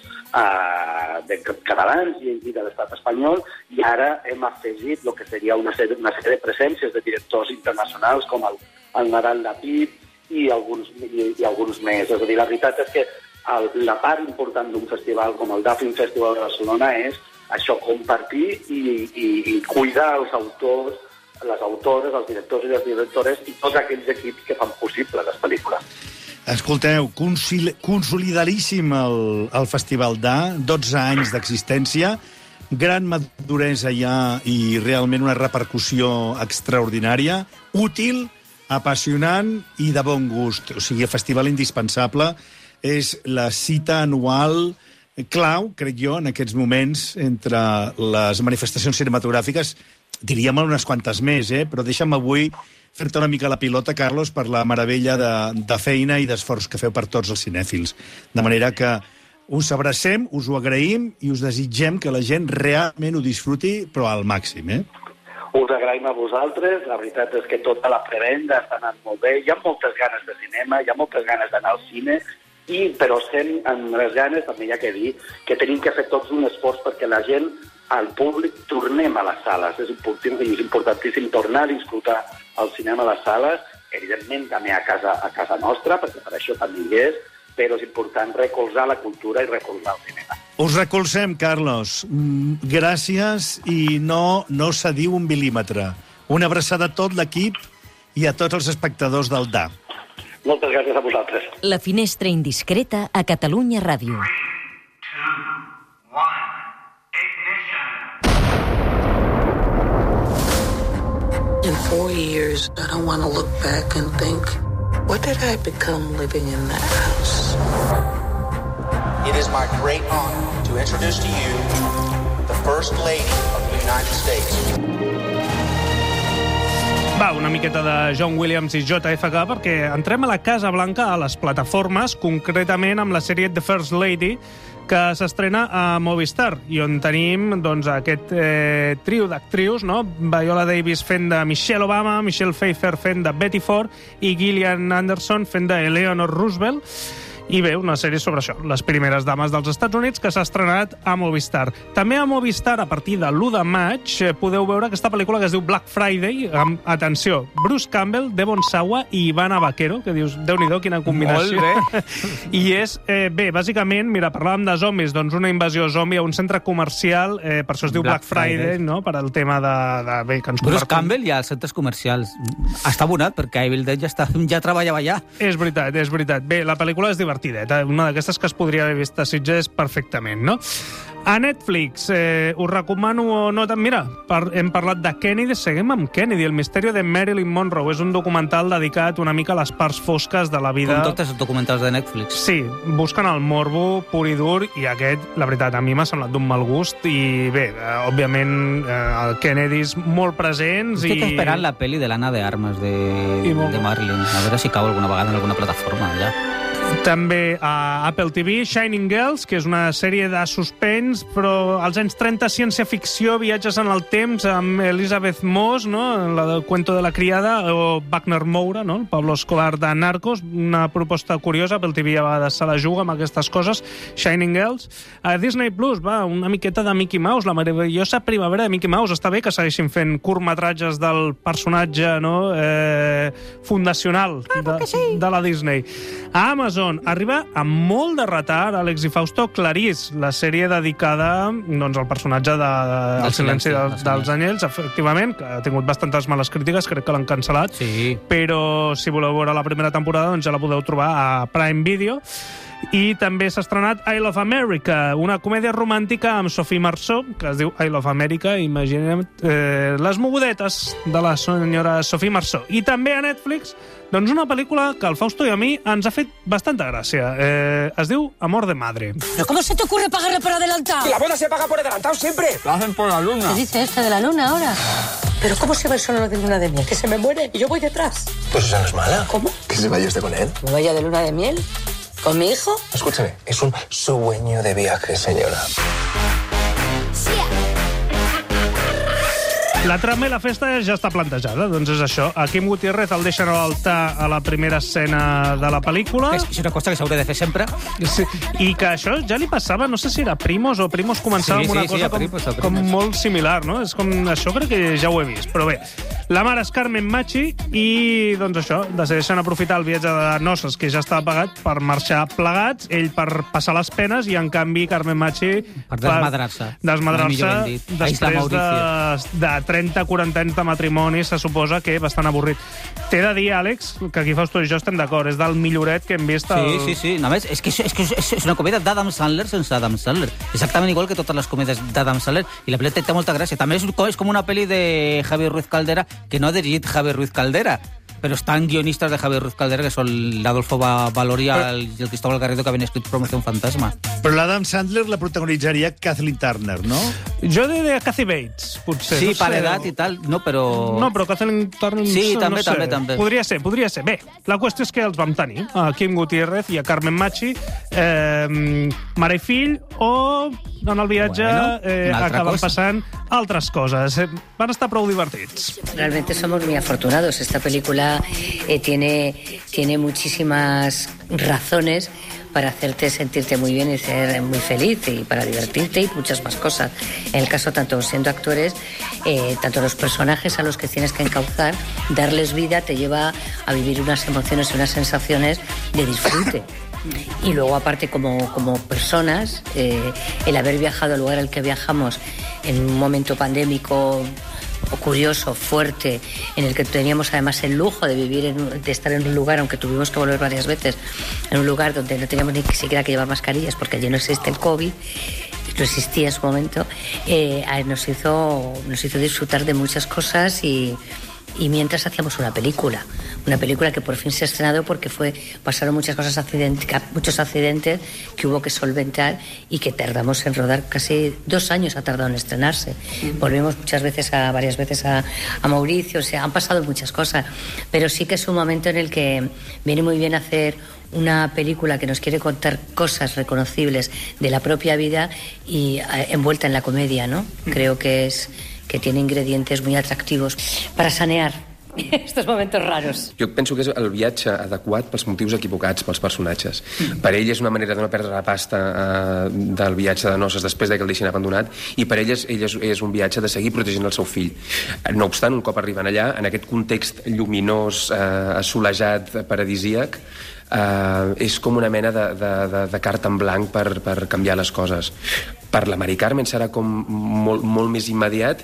uh, de catalans i, i de l'estat espanyol, i ara hem afegit el que seria una sèrie, una sèrie de presències de directors internacionals com el, el Nadal Lapid i alguns, i, i alguns més. És a dir, la veritat és que el, la part important d'un festival com el D A Film Festival de Barcelona és això, compartir i, i, i cuidar els autors, les autores, els directors i les directores i tots aquells equips que fan possible les pel·lícules. Escolteu, consolidaríssim el, el Festival D A, dotze anys d'existència, gran maduresa ja i realment una repercussió extraordinària, útil, apassionant i de bon gust. O sigui, el festival indispensable és la cita anual clau, crec jo, en aquests moments, entre les manifestacions cinematogràfiques, diríem unes quantes més, eh? Però deixa'm avui fer-te una mica la pilota, Carlos, per la meravella de, de feina i d'esforç que feu per tots els cinèfils. De manera que us abracem, us ho agraïm i us desitgem que la gent realment ho disfruti, però al màxim, eh? Us agraïm a vosaltres. La veritat és que tota la prevenda està anant molt bé. Hi ha moltes ganes de cinema, hi ha moltes ganes d'anar al cine, i, però sent amb les ganes, també hi ha que dir que tenim que fer tots un esforç perquè la gent, al públic, tornem a les sales. És important, és importantíssim tornar a disfrutar el cinema a les sales, evidentment també a casa, a casa nostra, perquè per això també hi és, però és important recolzar la cultura i recolzar el cinema. Us recolzem, Carlos. Gràcies i no, no cediu un mil·límetre. Una abraçada a tot l'equip i a tots els espectadors del D A. Moltes gràcies a vosaltres. La finestra indiscreta a Catalunya Ràdio. In four years, I don't want to look back and think, what did I become living in that house? It is my great honor to introduce to you the First Lady of the United States. Va, una miqueta de John Williams i J F K, perquè entrem a la Casa Blanca, a les plataformes, concretament amb la sèrie The First Lady, que s'estrena a Movistar, i on tenim doncs, aquest eh, trio d'actrius, no? Viola Davis fent de Michelle Obama, Michelle Pfeiffer fent de Betty Ford i Gillian Anderson fent de Eleanor Roosevelt. I bé, una sèrie sobre això, les primeres dames dels Estats Units, que s'ha estrenat a Movistar. També a Movistar, a partir de l'u de maig, podeu veure aquesta pel·lícula que es diu Black Friday, amb, atenció, Bruce Campbell, Devon Sawa i Ivana Vaquero, que dius, Déu-n'hi-do, quina combinació. Molt bé. I és, eh, bé, bàsicament, mira, parlàvem de zombis, doncs una invasió zombi a un centre comercial, eh, per això es diu Black, Black Friday, Friday, no?, per al tema de... de bé, que ens Bruce compartim. Campbell ja als centres comercials. Està abonat, perquè Evil Dead ja, està, ja treballava allà. És veritat, és veritat. Bé, la pel·lícula és divertida, una d'aquestes que es podria haver vist a Sitges perfectament, no? A Netflix, eh, us recomano o no... Mira, par, hem parlat de Kennedy, seguim amb Kennedy, el misteri de Marilyn Monroe. És un documental dedicat una mica a les parts fosques de la vida... Com tots els documentals de Netflix. Sí, busquen el morbo pur i dur, i aquest, la veritat, a mi m'ha semblat d'un mal gust, i bé, eh, òbviament, eh, el Kennedy és molt presents i... Estic esperant la pel·li de l'Anna de Armes de, de Marilyn, a veure si cau alguna vegada en alguna plataforma allà. També a Apple T V, Shining Girls, que és una sèrie de suspens, però als anys trenta, ciència-ficció, viatges en el temps, amb Elizabeth Moss, no?, la del Cuento de la criada, o Wagner Moura, no?, el Pablo Escobar de Narcos, una proposta curiosa. Apple T V a vegades se la juga amb aquestes coses. Shining Girls. A Disney Plus, va, una miqueta de Mickey Mouse, la meravellosa primavera de Mickey Mouse. Està bé que segueixin fent curtmetratges del personatge, no?, eh, fundacional de, sí. de la Disney. A Amazon arriba amb molt de retard Àlex i Fausto Clarís, la sèrie dedicada doncs, al personatge de, de, del silenci, silenci dels, dels anyells, efectivament, que ha tingut bastantes males crítiques, crec que l'han cancel·lat, sí. Però si voleu veure la primera temporada doncs ja la podeu trobar a Prime Video. I també s'ha estrenat I Love America, una comèdia romàntica amb Sophie Marceau, que es diu I Love America, imaginem eh, les mogudetes de la senyora Sophie Marceau. I també a Netflix, doncs una pel·lícula que al Fausto i a mi ens ha fet bastanta gràcia. Eh, es diu Amor de Madre. ¿Pero cómo se te ocurre pagarle por adelantado? Que la boda se paga por adelantado siempre. Lo hacen por la luna. ¿Qué dice esto de la luna ahora? ¿Pero cómo se va el solo de luna de miel? Que se me muere y yo voy detrás. Pues esa no es mala. ¿Cómo? Que se vaya usted con él. ¿Me vaya de luna de miel? ¿Con mi hijo? Escúcheme, es un sueño de viaje, señora. La trama i la festa ja està plantejada, doncs és això. A Kim Gutiérrez el deixen a l'altar a la primera escena de la pel·lícula. És, és una cosa que s'hauria de fer sempre. Sí. I que això ja li passava, no sé si era Primos o Primos començava sí, amb una sí, cosa sí, Primos, com, com molt similar, no? És com, això crec que ja ho he vist, però bé. La mare és Carmen Machi i, doncs això, decideixen aprofitar el viatge de noces que ja estava pagat per marxar plegats, ell per passar les penes i, en canvi, Carmen Machi... Per desmadrar-se. Desmadrar-se després de, de trenta a quaranta anys de matrimoni, se suposa que bastant avorrit. T'he de dir, Àlex, que aquí Fausto i jo estem d'acord, és del milloret que hem vist. El... Sí, sí, sí. No, més, és que, és, que és una comèdia d'Adam Sandler sense Adam Sandler. Exactament igual que totes les comèdies d'Adam Sandler. I la pel·li té molta gràcia. També és, és com una pel·li de Javier Ruiz Caldera, que no ha dirigit Javier Ruiz Caldera, però estan guionistes de Javier Ruiz Caldera, que són l'Adolfo Valori però... i el Cristóbal Garrido, que havien escrit Promoción Fantasma. Però l'Adam Sandler la protagonitzaria Kathleen Turner, no? Jo diria Kathy Bates, potser. Sí, no per sé. edat i tal, no, però... No, però Kathleen Turner... Sí, no també, sé. també, també. Podria ser, podria ser. Bé, la qüestió és que els vam tenir, a Kim Gutiérrez i a Carmen Machi, eh, mare i fill, o en el viatge bueno, eh, acaben cosa. passant altres coses. Eh, van estar prou divertits. Realmente somos muy afortunados. Esta película eh, tiene, tiene muchísimas razones para hacerte sentirte muy bien y ser muy feliz y para divertirte y muchas más cosas. En el caso, tanto siendo actores, eh, tanto los personajes a los que tienes que encauzar, darles vida te lleva a vivir unas emociones y unas sensaciones de disfrute. Y luego, aparte, como, como personas, eh, el haber viajado al lugar al que viajamos en un momento pandémico o curioso, fuerte, en el que teníamos además el lujo de vivir, en, de estar en un lugar, aunque tuvimos que volver varias veces, en un lugar donde no teníamos ni siquiera que llevar mascarillas porque allí no existe el COVID, no existía en su momento, eh, nos hizo, nos hizo disfrutar de muchas cosas y, y mientras hacíamos una película, una película que por fin se ha estrenado porque fue, pasaron muchas cosas, accidentes, muchos accidentes que hubo que solventar y que tardamos en rodar, casi dos años ha tardado en estrenarse. Volvimos muchas veces a, varias veces a, a Mauricio, o sea, han pasado muchas cosas, pero sí que es un momento en el que viene muy bien hacer una película que nos quiere contar cosas reconocibles de la propia vida y eh, envuelta en la comedia, ¿no? Creo que es que tiene ingredientes muy atractivos para sanear estos momentos raros. Jo penso que és el viatge adequat pels motius equivocats pels personatges. Mm. Per ell és una manera de no perdre la pasta eh, del viatge de noces després de que el deixin abandonat, i per ell és, ell és, és un viatge de seguir protegint el seu fill. No obstant, un cop arriben allà, en aquest context lluminós, eh, assolejat, paradisíac, Uh, és com una mena de, de, de, de carta en blanc per, per canviar les coses. Per la Mari Carmen serà com molt, molt més immediat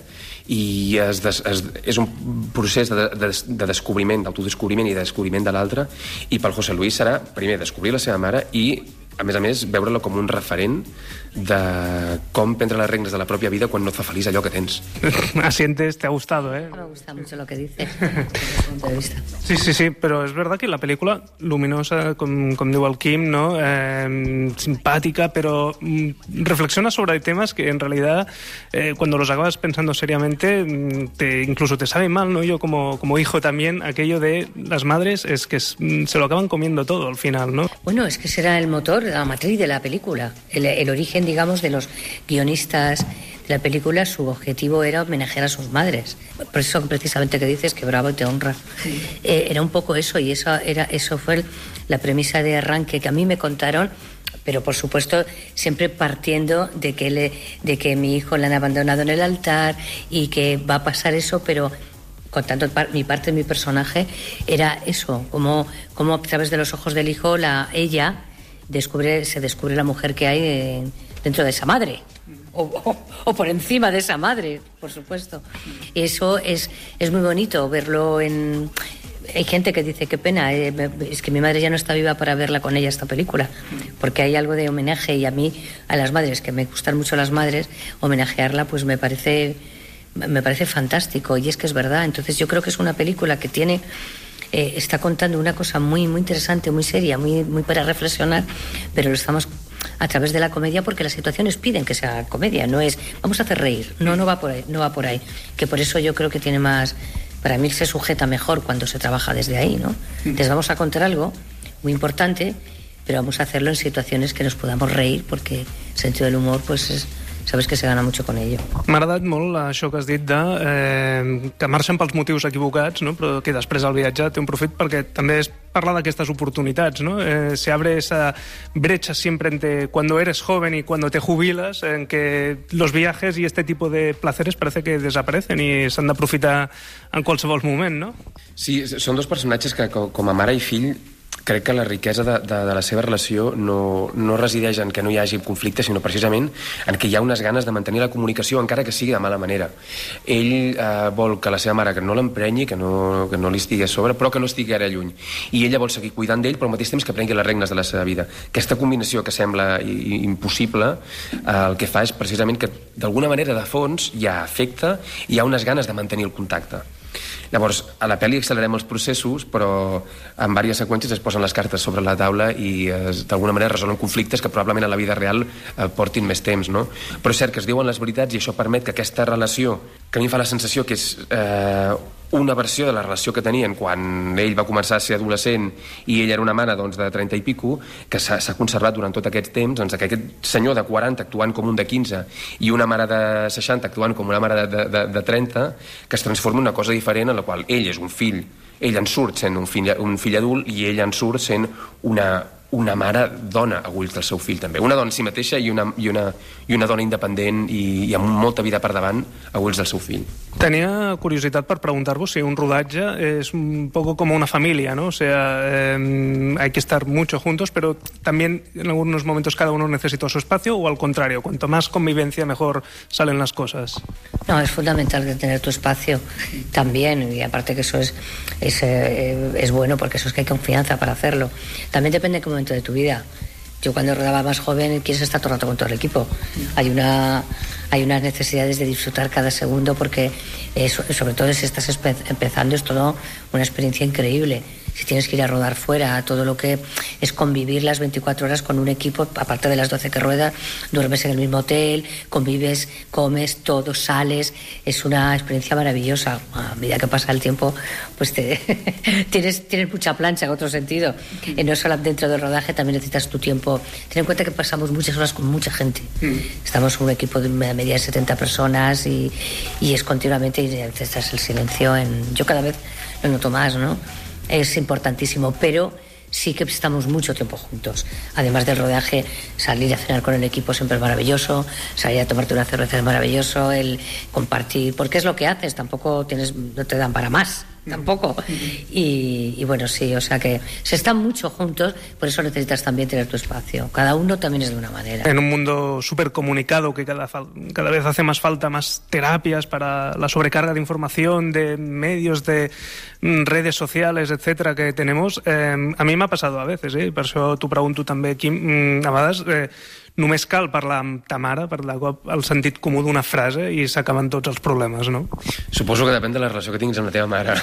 i es des, es, és un procés de, de, de descobriment, d'autodescobriment i de descobriment de l'altre, i pel José Luis serà primer descobrir la seva mare i, a més a més, veure-la com un referent de com prendre les regnes de la pròpia vida quan no et fa feliç allò que tens. Asientes, te ha gustado, ¿eh? Me gusta mucho lo que dice, desde el punto de vista. Sí, sí, sí, pero es verdad que la película, luminosa, com, com diu el Quim, ¿no? Eh, simpática, pero mm, reflexiona sobre temas que en realidad, eh, cuando los acabas pensando seriamente, te, incluso te sabe mal, ¿no? Yo como, como hijo también, aquello de las madres es que se lo acaban comiendo todo al final, ¿no? Bueno, es que será el motor, la matriz de la película, el, el origen, digamos, de los guionistas de la película. Su objetivo era homenajear a sus madres. Por eso precisamente que dices que bravo y te honra. Sí. Eh, era un poco eso, y eso, era, eso fue el, la premisa de arranque que a mí me contaron, pero por supuesto siempre partiendo de que, le, de que mi hijo le han abandonado en el altar y que va a pasar eso, pero contando mi parte de mi personaje, era eso, como, como a través de los ojos del hijo, la, ella descubre, se descubre la mujer que hay de, dentro de esa madre, o, o, o por encima de esa madre, por supuesto. Y eso es, es muy bonito verlo en... Hay gente que dice, qué pena, eh, es que mi madre ya no está viva para verla con ella esta película, porque hay algo de homenaje, y a mí, a las madres, que me gustan mucho las madres, homenajearla pues me parece, me parece fantástico, y es que es verdad. Entonces yo creo que es una película que tiene... Eh, está contando una cosa muy, muy interesante, muy seria, muy, muy para reflexionar, pero lo estamos a través de la comedia porque las situaciones piden que sea comedia, no es vamos a hacer reír, no, no va por ahí, no va por ahí, que por eso yo creo que tiene más, para mí se sujeta mejor cuando se trabaja desde ahí, ¿no? Entonces vamos a contar algo muy importante, pero vamos a hacerlo en situaciones que nos podamos reír, porque el sentido del humor pues es... sabes que se gana mucho con ello. M'ha agradat molt això que has dit de eh, que marxen pels motius equivocats, ¿no? Però que després el viatge té un profit, perquè també és parlar d'aquestes oportunitats, ¿no? Eh, se abre esa brecha siempre entre cuando eres joven y cuando te jubilas, en que los viajes y este tipo de placeres parece que desaparecen i s'han d'aprofitar en qualsevol moment, ¿no? Sí, són dos personatges que com a mare i fill crec que la riquesa de, de, de la seva relació no, no resideix en que no hi hagi conflicte, sinó precisament en que hi ha unes ganes de mantenir la comunicació, encara que sigui de mala manera. Ell eh, vol que la seva mare que no l'emprenyi, que, no, que no li estigui a sobre, però que no estigui ara lluny. I ella vol seguir cuidant d'ell, però al mateix temps que prengui les regnes de la seva vida. Aquesta combinació que sembla impossible, eh, el que fa és precisament que d'alguna manera de fons hi ha afecte i hi ha unes ganes de mantenir el contacte. Llavors, a la pel·li accelerem els processos, però en diverses seqüències es posen les cartes sobre la taula i d'alguna manera resolen conflictes que probablement a la vida real eh, portin més temps, no? Però és cert que es diuen les veritats i això permet que aquesta relació, que a mi fa la sensació que és eh, una versió de la relació que tenien quan ell va començar a ser adolescent i ell era una mare doncs, de trenta i pico, que s'ha conservat durant tot aquest temps, doncs, que aquest senyor de quaranta actuant com un de quinze i una mare de seixanta actuant com una mare de, de, de trenta, que es transforma en una cosa diferent en la qual ell és un fill, ell en surt sent un fill, un fill adult i ell en surt sent una, una mare dona a ulls del seu fill també, una dona en si mateixa i una, i una, i una dona independent i, i amb molta vida per davant a ulls del seu fill. Tenía curiosidad por preguntar-vos si un rodaje es un poco como una familia, ¿no? O sea, eh, hay que estar mucho juntos, pero también en algunos momentos cada uno necesita su espacio, o al contrario, cuanto más convivencia mejor salen las cosas. No, es fundamental tener tu espacio también, y aparte que eso es, es, eh, es bueno porque eso es que hay confianza para hacerlo. También depende de qué momento de tu vida. Yo cuando rodaba más joven, quieres estar todo el rato con todo el equipo. Hay una... Hay unas necesidades de disfrutar cada segundo porque, eh, sobre todo si estás empezando, es todo una experiencia increíble. Si tienes que ir a rodar fuera, todo lo que es convivir las veinticuatro horas con un equipo, aparte de las doce que ruedas, duermes en el mismo hotel, convives, comes, todo, sales, es una experiencia maravillosa. A medida que pasa el tiempo, pues te tienes, tienes mucha plancha en otro sentido. Eh, no solo dentro del rodaje, también necesitas tu tiempo. Ten en cuenta que pasamos muchas horas con mucha gente. Estamos un equipo de una media de setenta personas y, y es continuamente, y necesitas el silencio. En, yo cada vez lo noto más, ¿no? Es importantísimo, pero sí que estamos mucho tiempo juntos. Además del rodaje, salir a cenar con el equipo siempre es maravilloso, salir a tomarte una cerveza es maravilloso, el compartir, porque es lo que haces, tampoco tienes, no te dan para más, tampoco. Y, y bueno, sí, o sea que se están mucho juntos, por eso necesitas también tener tu espacio. Cada uno también es de una manera. En un mundo súper comunicado que cada, cada vez hace más falta más terapias para la sobrecarga de información, de medios, de redes sociales, etcétera, que tenemos, eh, a mi m'ha passat a veces, eh? Per això t'ho pregunto també, Quim, a vegades eh, només cal parlar amb ta mare, per de cop el sentit comú d'una frase i s'acaben tots els problemes, no? Suposo que depèn de la relació que tinguis amb la teva mare.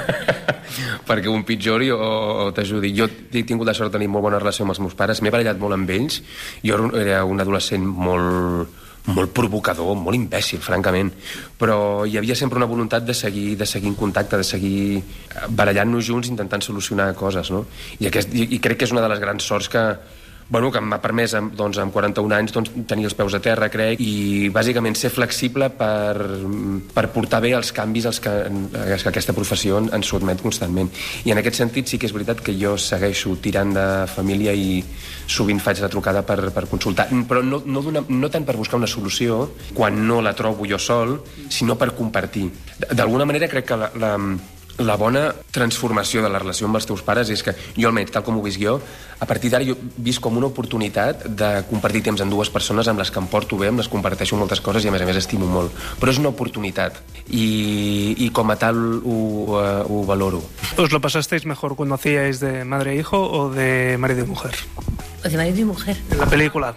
Perquè un pitjori o, o t'ajudi. Jo he tingut la sort de tenir molt bona relació amb els meus pares, m'he barallat molt amb ells, jo era un adolescent molt... molt provocador, molt imbècil, francament, però hi havia sempre una voluntat de seguir, de seguir en contacte, de seguir barallant-nos junts intentant solucionar coses, no? I, aquest, i, i crec que és una de les grans sorts que, bueno, que m'ha permès doncs, amb quaranta-un anys doncs, tenir els peus a terra, crec, i bàsicament ser flexible per, per portar bé els canvis als que, als que aquesta professió ens sotmet constantment. I en aquest sentit sí que és veritat que jo segueixo tirant de família i sovint faig la trucada per, per consultar, però no, no, no tant per buscar una solució quan no la trobo jo sol, sinó per compartir. D'alguna manera crec que la, la, la bona transformació de la relació amb els teus pares és que jo, almenys, tal com ho visc jo, a partir d'ara jo visc com una oportunitat de compartir temps amb dues persones amb les que em porto bé, amb les que comparteixo moltes coses i a més a més estimo molt. Però és una oportunitat i, i com a tal ho, uh, ho valoro. ¿Os lo pasasteis mejor cuando hacíais de madre e hijo o de marido y mujer? ¿O de marido y mujer? En la película.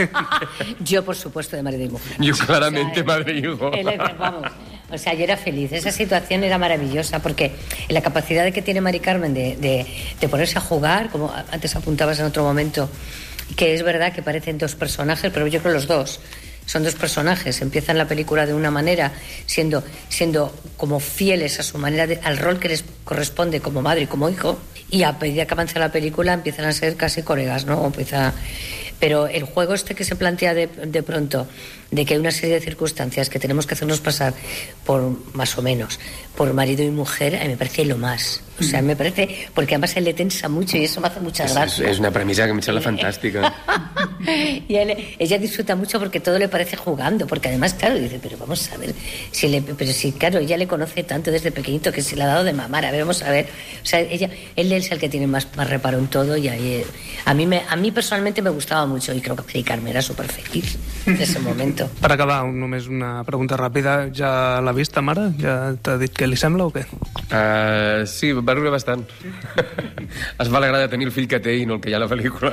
Yo, por supuesto, de marido y mujer. Yo claramente, o sea, madre y hijo. El, el, vamos, o sea, yo era feliz. Esa situación era maravillosa porque la capacidad de que tiene Mari Carmen de, de, de ponerse a jugar, como antes apuntabas en otro momento, que es verdad que parecen dos personajes, pero yo creo los dos. Son dos personajes, empiezan la película de una manera, siendo, siendo como fieles a su manera, de, al rol que les corresponde como madre y como hijo, y a medida que avanza la película empiezan a ser casi colegas, ¿no? Empieza... Pero el juego este que se plantea de, de pronto, de que hay una serie de circunstancias que tenemos que hacernos pasar por, más o menos, por marido y mujer, a mí me parece lo más. O sea, me parece... Porque además él le tensa mucho y eso me hace mucha gracia. Es, es una premisa que me sembla fantástica. Y él, ella disfruta mucho porque todo le parece jugando, porque además, claro, dice, pero vamos a ver, si le, pero si, claro, ella le conoce tanto desde pequeñito que se le ha dado de mamar, a ver, vamos a ver. O sea, ella, él es el que tiene más, más reparo en todo y ahí, a mí, me, a mí personalmente me gustaba mucho i crec que Mari Carmen era superfeliç en ese momento. Per acabar, només una pregunta ràpida. Ja l'ha vist, ta mare? Ja t'ha dit què li sembla o què? Uh, sí, va riure bastant. Es va alegrar de tenir el fill que té i no el que hi ha a la pel·lícula.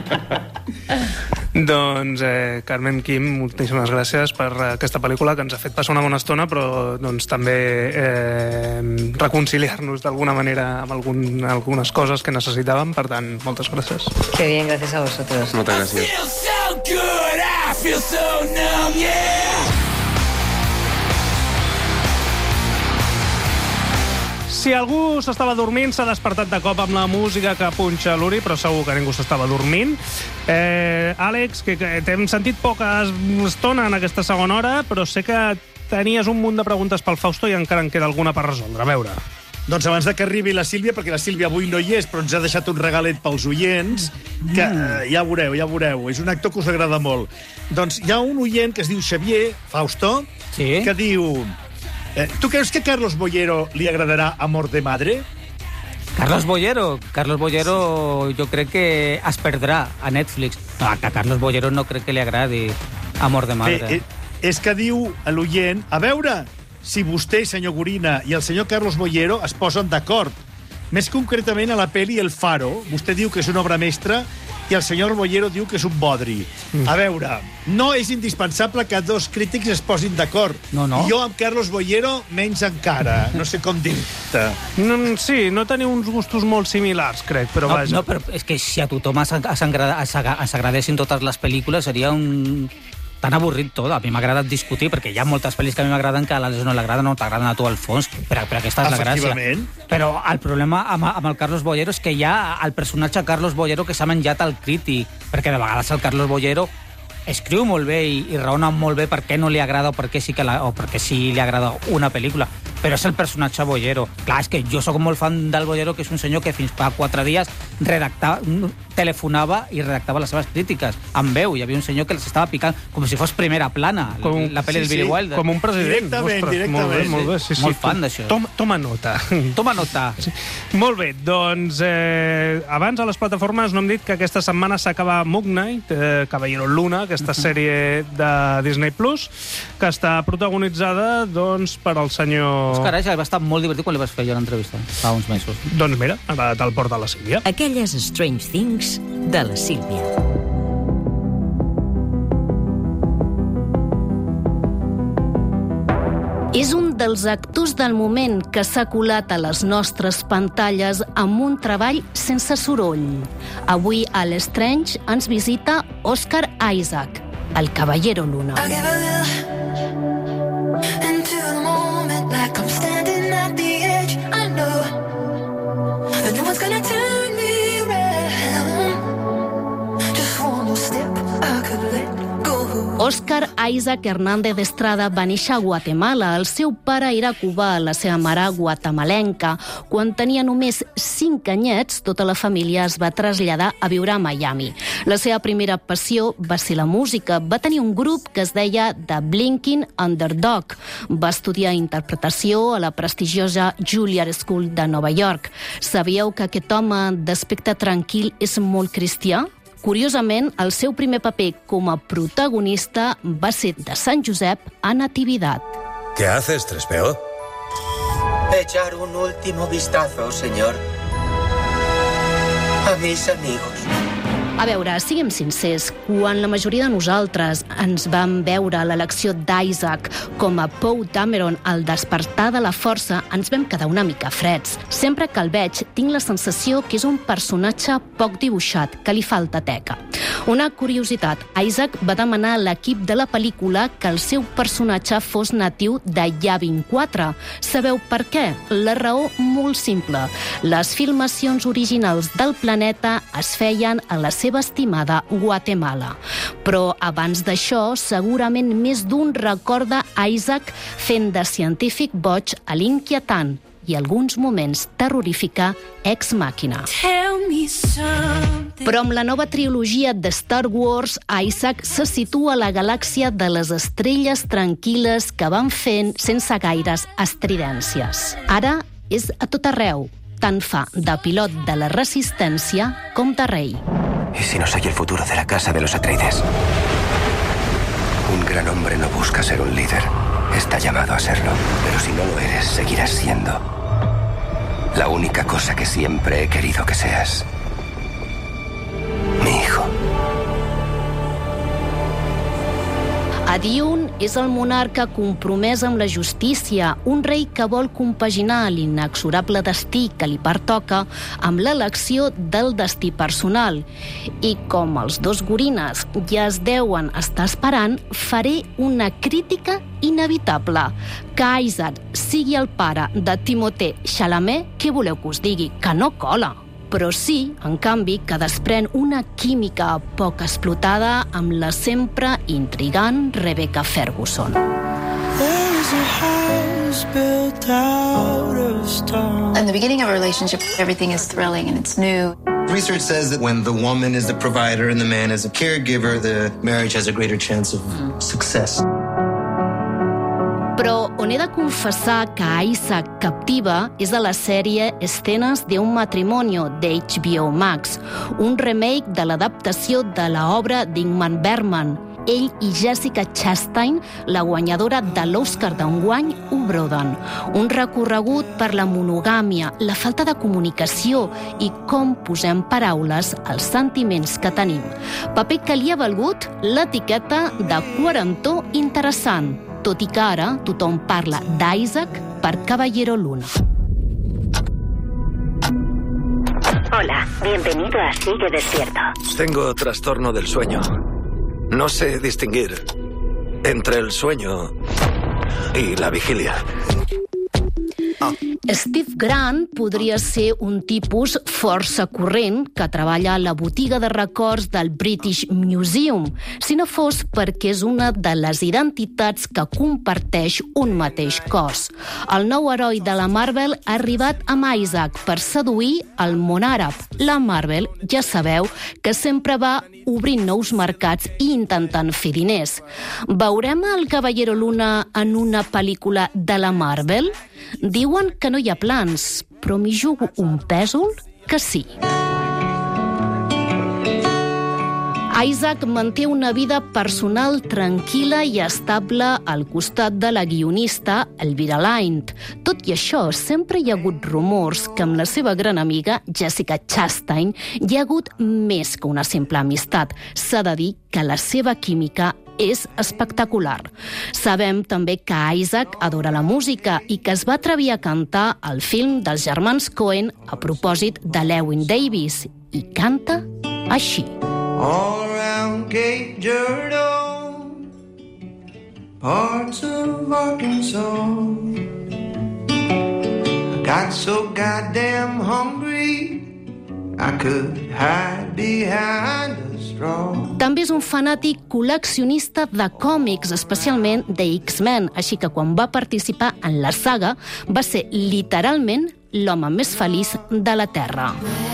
Doncs, eh, Carmen, Quim, moltíssimes gràcies per aquesta pel·lícula que ens ha fet passar una bona estona, però doncs, també eh, reconciliar-nos d'alguna manera amb algun, algunes coses que necessitàvem. Per tant, moltes gràcies. Que bien, gràcies a vosotros. Moltes gràcies. Si algú s'estava dormint, s'ha despertat de cop amb la música que punxa l'Uri, però segur que ningú s'estava dormint. Eh, Àlex, que, que t'hem sentit poca estona en aquesta segona hora, però sé que tenies un munt de preguntes pel Fausto i encara en queda alguna per resoldre. A veure... Doncs abans de que arribi la Sílvia, perquè la Sílvia avui no hi és, però ens ha deixat un regalet pels oients, que eh, ja veureu, ja veureu, és un actor que us agrada molt. Doncs hi ha un oient que es diu Xavier, Fausto, sí? Que diu... Eh, tu creus que Carlos Bollero li agradarà Amor de Madre? Carlos Bollero, Carlos Bollero jo crec que es perdrà a Netflix. No, a Carlos Bollero no crec que li agradi Amor de Madre. Eh, eh, és que diu l'oient, a veure si vostè, senyor Gorina, i el senyor Carlos Bollero es posen d'acord. Més concretament a la pel·li El Faro. Vostè diu que és una obra mestra i el senyor Bollero diu que és un bodri. A veure, no és indispensable que dos crítics es posin d'acord. No, no. Jo amb Carlos Bollero menys encara. No sé com dir-te. No, sí, no teniu uns gustos molt similars, crec, però no, vaja. No, però és que si a tothom es, es, es, es agradessin totes les pel·lícules seria un... tan avorrit tot. A mi m'ha agradat discutir, perquè hi ha moltes pel·lis que a mi m'agraden que a l'Àlex no l'agraden, no t'agraden a tu al fons, però, però aquesta és la gràcia. Però el problema amb, amb el Carlos Bollero és que hi ha el personatge Carlos Bollero que s'ha menjat al crític, perquè de vegades el Carlos Bollero escriu molt bé i, i raona molt bé per què no li agrada o per què sí, que la, o per què sí li agrada una pel·lícula, però és el personatge Bollero. Clar, és que jo sóc molt fan del Bollero, que és un senyor que fins fa quatre dies redactava, telefonava i redactava les seves crítiques amb veu. Hi havia un senyor que les estava picant com si fos primera plana, com, la pel·li sí, del Billy sí, Wilder. Com un president. Directament, Ostres, directament. Molt bé, molt bé. Sí, sí, molt fan d'això. Toma, toma nota. Toma nota. Sí. Molt bé, doncs eh, abans a les plataformes no hem dit que aquesta setmana s'acaba Moon Knight, eh, Caballero Luna, aquesta sèrie de Disney Plus, que està protagonitzada doncs, per el senyor... Òscar Isaac va estar molt divertit quan li vas fer jo l'entrevista, fa uns mesos. Doncs mira, ara te'l porta la Sílvia. Aquelles Strange Things de la Sílvia. És un dels actors del moment que s'ha colat a les nostres pantalles amb un treball sense soroll. Avui a l'Strange ens visita Oscar Isaac, el Caballero Luna. Oscar Isaac Hernández Estrada va néixer a Guatemala. El seu pare era cubà, la seva mare guatemalenca. Quan tenia només cinc anyets, tota la família es va traslladar a viure a Miami. La seva primera passió va ser la música. Va tenir un grup que es deia The Blinking Underdog. Va estudiar interpretació a la prestigiosa Juilliard School de Nova York. Sabíeu que aquest home d'aspecte tranquil és molt cristià? Curiosament, el seu primer paper com a protagonista va ser de Sant Josep a Natividad. ¿Qué haces, Trespeo? Echar un último vistazo, señor. A mis amigos. A veure, siguem sincers, quan la majoria de nosaltres ens vam veure l'elecció d'Isaac com a Poe Dameron al Despertar de la Força, ens vam quedar una mica freds. Sempre que el veig, tinc la sensació que és un personatge poc dibuixat, que li falta teca. Una curiositat, Isaac va demanar a l'equip de la pel·lícula que el seu personatge fos natiu de Yavin quatre. Sabeu per què? La raó molt simple. Les filmacions originals del planeta es feien a la seva estimada Guatemala. Però abans d'això, segurament més d'un recorda Isaac fent de científic boig a l'inquietant i alguns moments terrorífica Ex Màquina. Però amb la nova trilogia de Star Wars, Isaac se situa a la galàxia de les estrelles tranquil·les que van fent sense gaires estridències. Ara és a tot arreu, tant fa de pilot de la resistència com de rei. ¿Y si no soy el futuro de la casa de los Atreides? Un gran hombre no busca ser un líder. Está llamado a serlo. Pero si no lo eres, seguirás siendo la única cosa que siempre he querido que seas. Mi hijo. Dune és el monarca compromès amb la justícia, un rei que vol compaginar l'inexorable destí que li pertoca amb l'elecció del destí personal. I com els dos gorines ja es deuen estar esperant, faré una crítica inevitable. Que Isaac sigui el pare de Timothée Chalamet, què voleu que us digui? Que no cola. Però sí, en canvi, que desprèn una química poc explotada amb la sempre intrigant Rebecca Ferguson. In the beginning of a relationship, everything is thrilling and it's new. Research says that when the woman is the provider and the man is a caregiver, the marriage has a greater chance of success. Però on he de confessar que Isaac captiva és a la sèrie Escenes de un matrimonio de H B O Max, un remake de l'adaptació de l'obra d'Ingmar Bergman. ell i Jessica Chastain, la guanyadora de l'Oscar d'enguany, ho broden. Un recorregut per la monogàmia, la falta de comunicació i com posem paraules als sentiments que tenim. Paper que li ha valgut l'etiqueta de quarantó interessant, tot i que ara tothom parla d'Isaac per Caballero Luna. Hola, bienvenido a Sigue Despierto. Tengo trastorno del sueño. No sé distinguir entre el sueño y la vigilia. Steve Grant podria ser un tipus força corrent que treballa a la botiga de records del British Museum, si no fos perquè és una de les identitats que comparteix un mateix cos. El nou heroi de la Marvel ha arribat amb Isaac per seduir el món àrab. La Marvel, ja sabeu, que sempre va obrint nous mercats i intentant fer diners. Veurem el Caballero Luna en una pel·lícula de la Marvel? Diuen que no hi ha plans, però m'hi jugo un pèsol que sí. Isaac manté una vida personal tranquil·la i estable al costat de la guionista Elvira Lind. Tot i això, sempre hi ha hagut rumors que amb la seva gran amiga Jessica Chastain hi ha hagut més que una simple amistat. S'ha de dir que la seva química és espectacular. Sabem també que Isaac adora la música i que es va atrevir a cantar al film dels germans Coen a propòsit de Llewyn Davis. I canta així. All around Cape Girardeau, parts of Arkansas, I got so goddamn hungry I could hide behind a straw. També és un fanàtic col·leccionista de còmics, especialment de X-Men, així que quan va participar en la saga va ser literalment l'home més feliç de la Terra.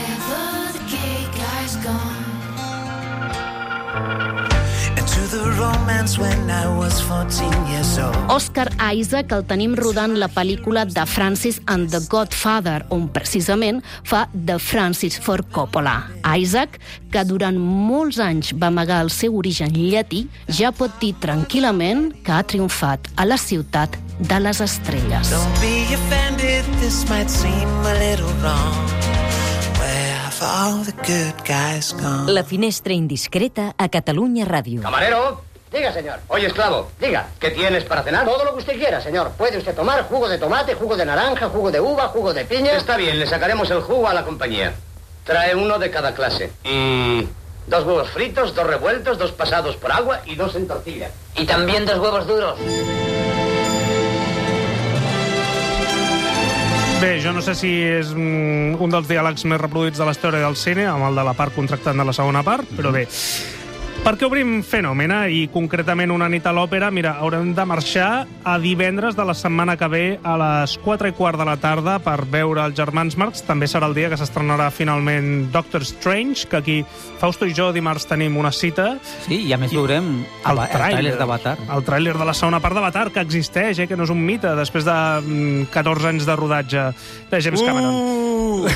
Oscar Isaac el tenim rodant la pel·lícula de Francis and the Godfather, on precisament fa de Francis Ford Coppola. Isaac, que durant molts anys va amagar el seu origen llatí, ja pot dir tranquil·lament que ha triomfat a la ciutat de les estrelles. Don't be offended, this might seem a little wrong. All the good guys gone. La finestra indiscreta a Catalunya Ràdio. Camarero. Diga, señor. Oye, esclavo. Diga. ¿Qué tienes para cenar? Todo lo que usted quiera, señor. Puede usted tomar jugo de tomate, jugo de naranja, jugo de uva, jugo de piña. Está bien, le sacaremos el jugo a la compañía. Trae uno de cada clase. Y dos huevos fritos, dos revueltos, dos pasados por agua y dos en tortilla. Y también dos huevos duros. Bé, jo no sé si és mm, un dels diàlegs més reproduïts de la història del cine, amb el de la part contractant de la segona part, però bé. Per què obrim Fenòmena i concretament una nit a l'òpera? Mira, haurem de marxar a divendres de la setmana que ve a les quatre i quart de la tarda per veure els Germans Marx. També serà el dia que s'estrenarà finalment Doctor Strange, que aquí Fausto i jo dimarts tenim una cita. Sí, i a més veurem el, el tràiler d'Avatar. El tràiler de la segona part d'Avatar, que existeix, eh, que no és un mite, després de mm, catorze anys de rodatge de James Cameron. Uh!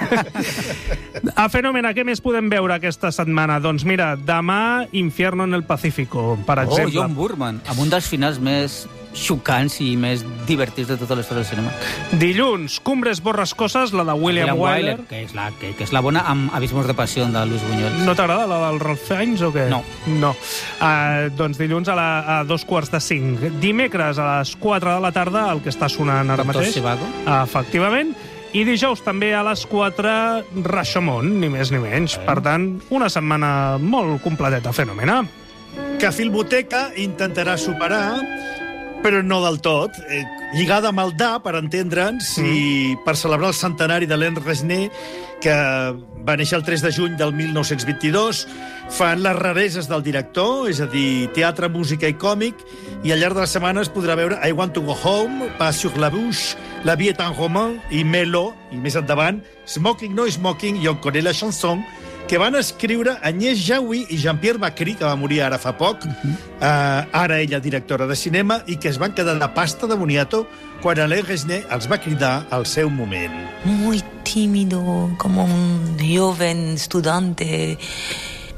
A Fenòmena, què més podem veure aquesta setmana? Doncs mira, demà Infierno en el Pacífico, per exemple. Oh, John Boorman, amb un dels finals més xocants i més divertits de tota la història del cinema. Dilluns, Cumbres borrascoses, la de William, William Wyler. Wyler, que és, la, que, que és la bona, amb Abismos de passió de Luis Buñuel. No t'agrada la del Ralph Fiennes o què? No. No. Uh, doncs dilluns a, la, a dos quarts de cinc. Dimecres a les quatre de la tarda, el que està sonant ara Doctor mateix. Zhivago. Efectivament. I dijous també a les quatre, Rashomon, ni més ni menys. Per tant, una setmana molt completeta, Fenòmena. Que Filmoteca intentarà superar, però no del tot. Eh, lligada amb el D A, per entendre'ns, mm. i per celebrar el centenari de l'Henri Resnais, que va néixer el tres de juny del mil nou-cents vint-i-dos, fan les rareses del director, és a dir, teatre, música i còmic, i al llarg de la setmana es podrà veure I Want to Go Home, Pas sur la bouche, La vie est un roman, i Melo, i més endavant, Smoking No Smoking i On connaît la chanson, que van escriure Agnès Jaoui i Jean-Pierre Bacri, que va morir ara fa poc, uh-huh. uh, ara ella directora de cinema, i que es van quedar de pasta de boniato quan Alain Resnais els va cridar al seu moment. Muy tímido, como un joven estudiante,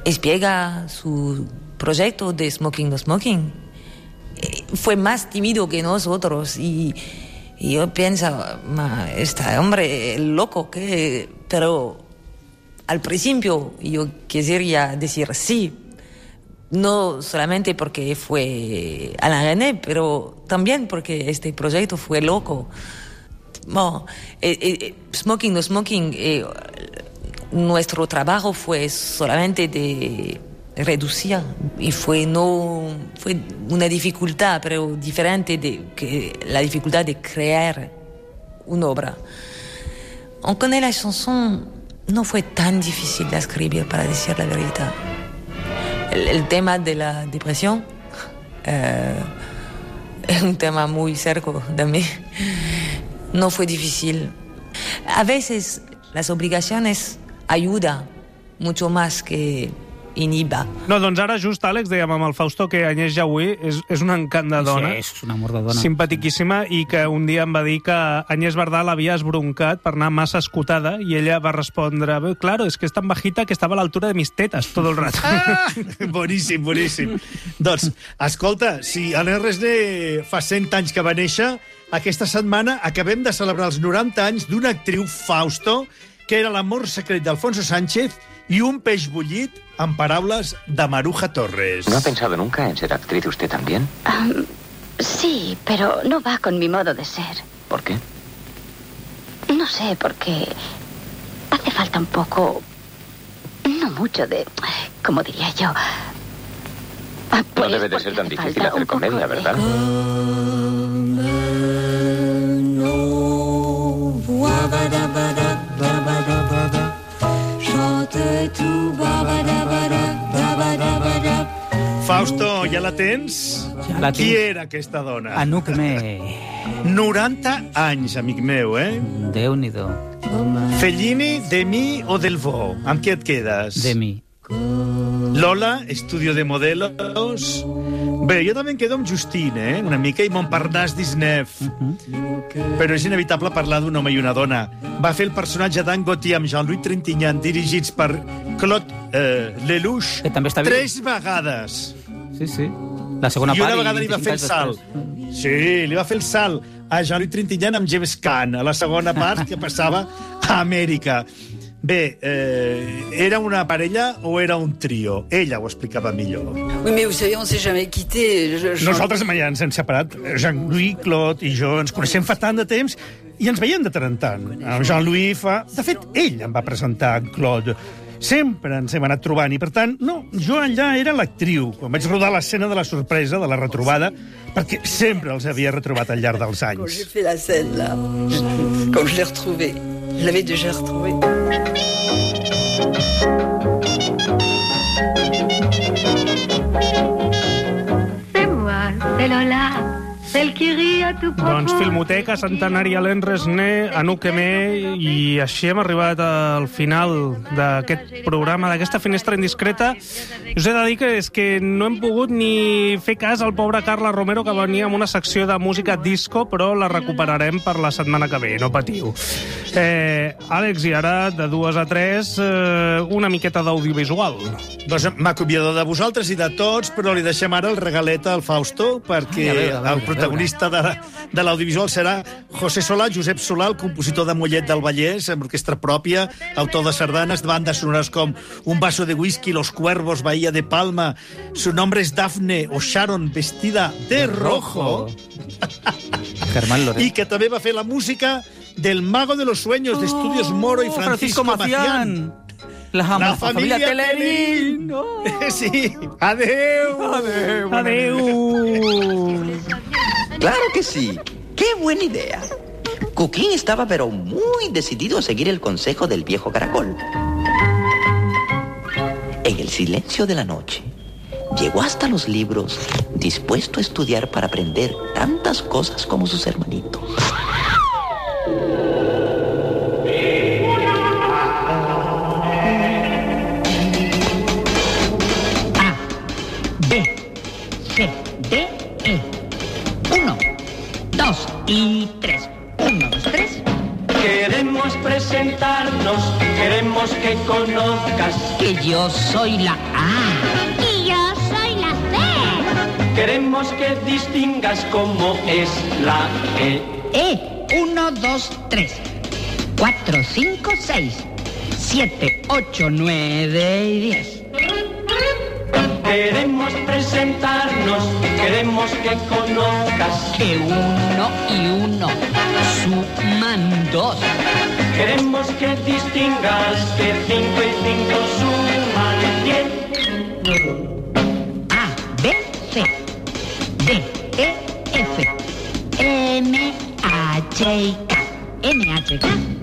explica su proyecto de Smoking No Smoking. Fue más tímido que nosotros y, y yo pienso, este hombre es loco, ¿qué? Pero al principio yo quisiera decir sí, no solamente porque fue Alain Resnais, pero también porque este proyecto fue loco. Bueno, eh, eh, Smoking No Smoking, eh, nuestro trabajo fue solamente de reducir y fue no fue una dificultad, pero diferente de que la dificultad de crear una obra. On connaît la chanson, no fue tan difícil de escribir, para decir la verdad. El, el tema de la depresión eh, es un tema muy cerca de mí. No fue difícil. A veces las obligaciones ayudan mucho más que inhiba. No, doncs ara just, Àlex, dèiem amb el Fausto que Agnès Jaoui és, és un encant de dona. Sí, és un amor de dona. Simpatiquíssima, i que un dia em va dir que Agnès Varda l'havia esbroncat per anar massa escotada, i ella va respondre, claro, es que és tan bajita que estava a l'altura de mis tetas tot el rato. Ah! Boníssim, boníssim. Doncs, escolta, si Alain Resnais fa cent anys que va néixer, aquesta setmana acabem de celebrar els noranta anys d'una actriu, Fausto, que era l'amor secret d'Alfonso Sánchez y un peix bullit, en paraules de Maruja Torres. ¿No ha pensado nunca en ser actriz usted también? Um, sí, pero no va con mi modo de ser. ¿Por qué? No sé, porque hace falta un poco, no mucho de, como diría yo. Pues no debe de ser tan difícil hacer comedia, ¿verdad? Fausto, ja la tens? Ja la Qui tens. era aquesta dona? Anouk Me. noranta anys, amic meu, eh? Déu-n'hi-do. Fellini, Demi o Delvaux? Amb què et quedes? Demi. Lola, Estudio de Modelos. Bé, jo també em quedo amb Justine, eh? Una mica, i Montparnasse Disney. Però és inevitable parlar d'un home i una dona. Va fer el personatge d'Anne Gauthier amb Jean-Louis Trintignant, dirigits per Claude eh, Lelouch, Que també està viu. tres vegades. Sí, sí. La segona I part una vegada li va fer el vint-i-cinc salt. anys Sí, li va fer el salt a Jean-Louis Trintignant amb James Caan, a la segona part que passava a Amèrica. Bé, eh, era una parella o era un trio? Ella ho explicava millor. Oui, mais vous savez, on s'est jamais quitté. Je, je... Nosaltres mai ens hem separat. Jean-Louis, Claude i jo ens coneixem fa tant de temps i ens veiem de tant en tant. El Jean-Louis fa... De fet, ell em va presentar en Claude. Sempre ens hem anat trobant i, per tant, no, jo allà era l'actriu, quan vaig rodar l'escena de la sorpresa, de la retrobada, perquè sempre els havia retrobat al llarg dels Quand anys. j'ai fait la scène, là, je- quand je l'ai retrouvé, je l'avais déjà retrouvé. C'est moi, c'est Lola, celle qui rit à tout propos. Doncs Filmoteca, Centenari, Alain Resnais, Anouk Me, i així hem arribat al final d'aquest programa, d'aquesta finestra indiscreta. Us he de dir que és que no hem pogut ni fer cas al pobre Carla Romero, que venia amb una secció de música disco, però la recuperarem per la setmana que ve, no patiu. Eh, Àlex, i ara, de dues a tres, eh, una miqueta d'audiovisual. Doncs m'acomiado de vosaltres i de tots, però li deixem ara el regalet al Fausto, perquè Ai, a veure, a veure, el protagonista de, de l'audiovisual serà José Solà, Josep Solà, el compositor de Mollet del Vallès, amb orquestra pròpia, autor de sardanes, de bandes sonores com Un vaso de whisky, Los cuervos, Bahía de Palma, Su nombre es Dafne o Sharon vestida de rojo, Germán Lorenzo. i que també va fer la música del Mago de los Sueños, de Estudios Moro i Francisco, Macián. La, La la família família Telerín. Telerín. Oh. Sí, adeu. Adeu. Adeu. Claro que sí. ¡Qué buena idea! Cuquín estaba pero muy decidido a seguir el consejo del viejo caracol. En el silencio de la noche, llegó hasta los libros, dispuesto a estudiar para aprender tantas cosas como sus hermanitos. B, C, D, E. Uno, dos y tres. Uno, dos, tres. Queremos presentarnos, queremos que conozcas que yo soy la A. Y yo soy la C. Queremos que distingas cómo es la E. E, uno, dos, tres, cuatro, cinco, seis, siete, ocho, nueve y diez. Queremos presentarnos, queremos que conozcas que uno y uno suman dos. Queremos que distingas que cinco y cinco suman diez. A, B, C, D, E, F, M, H, K, M, H, K.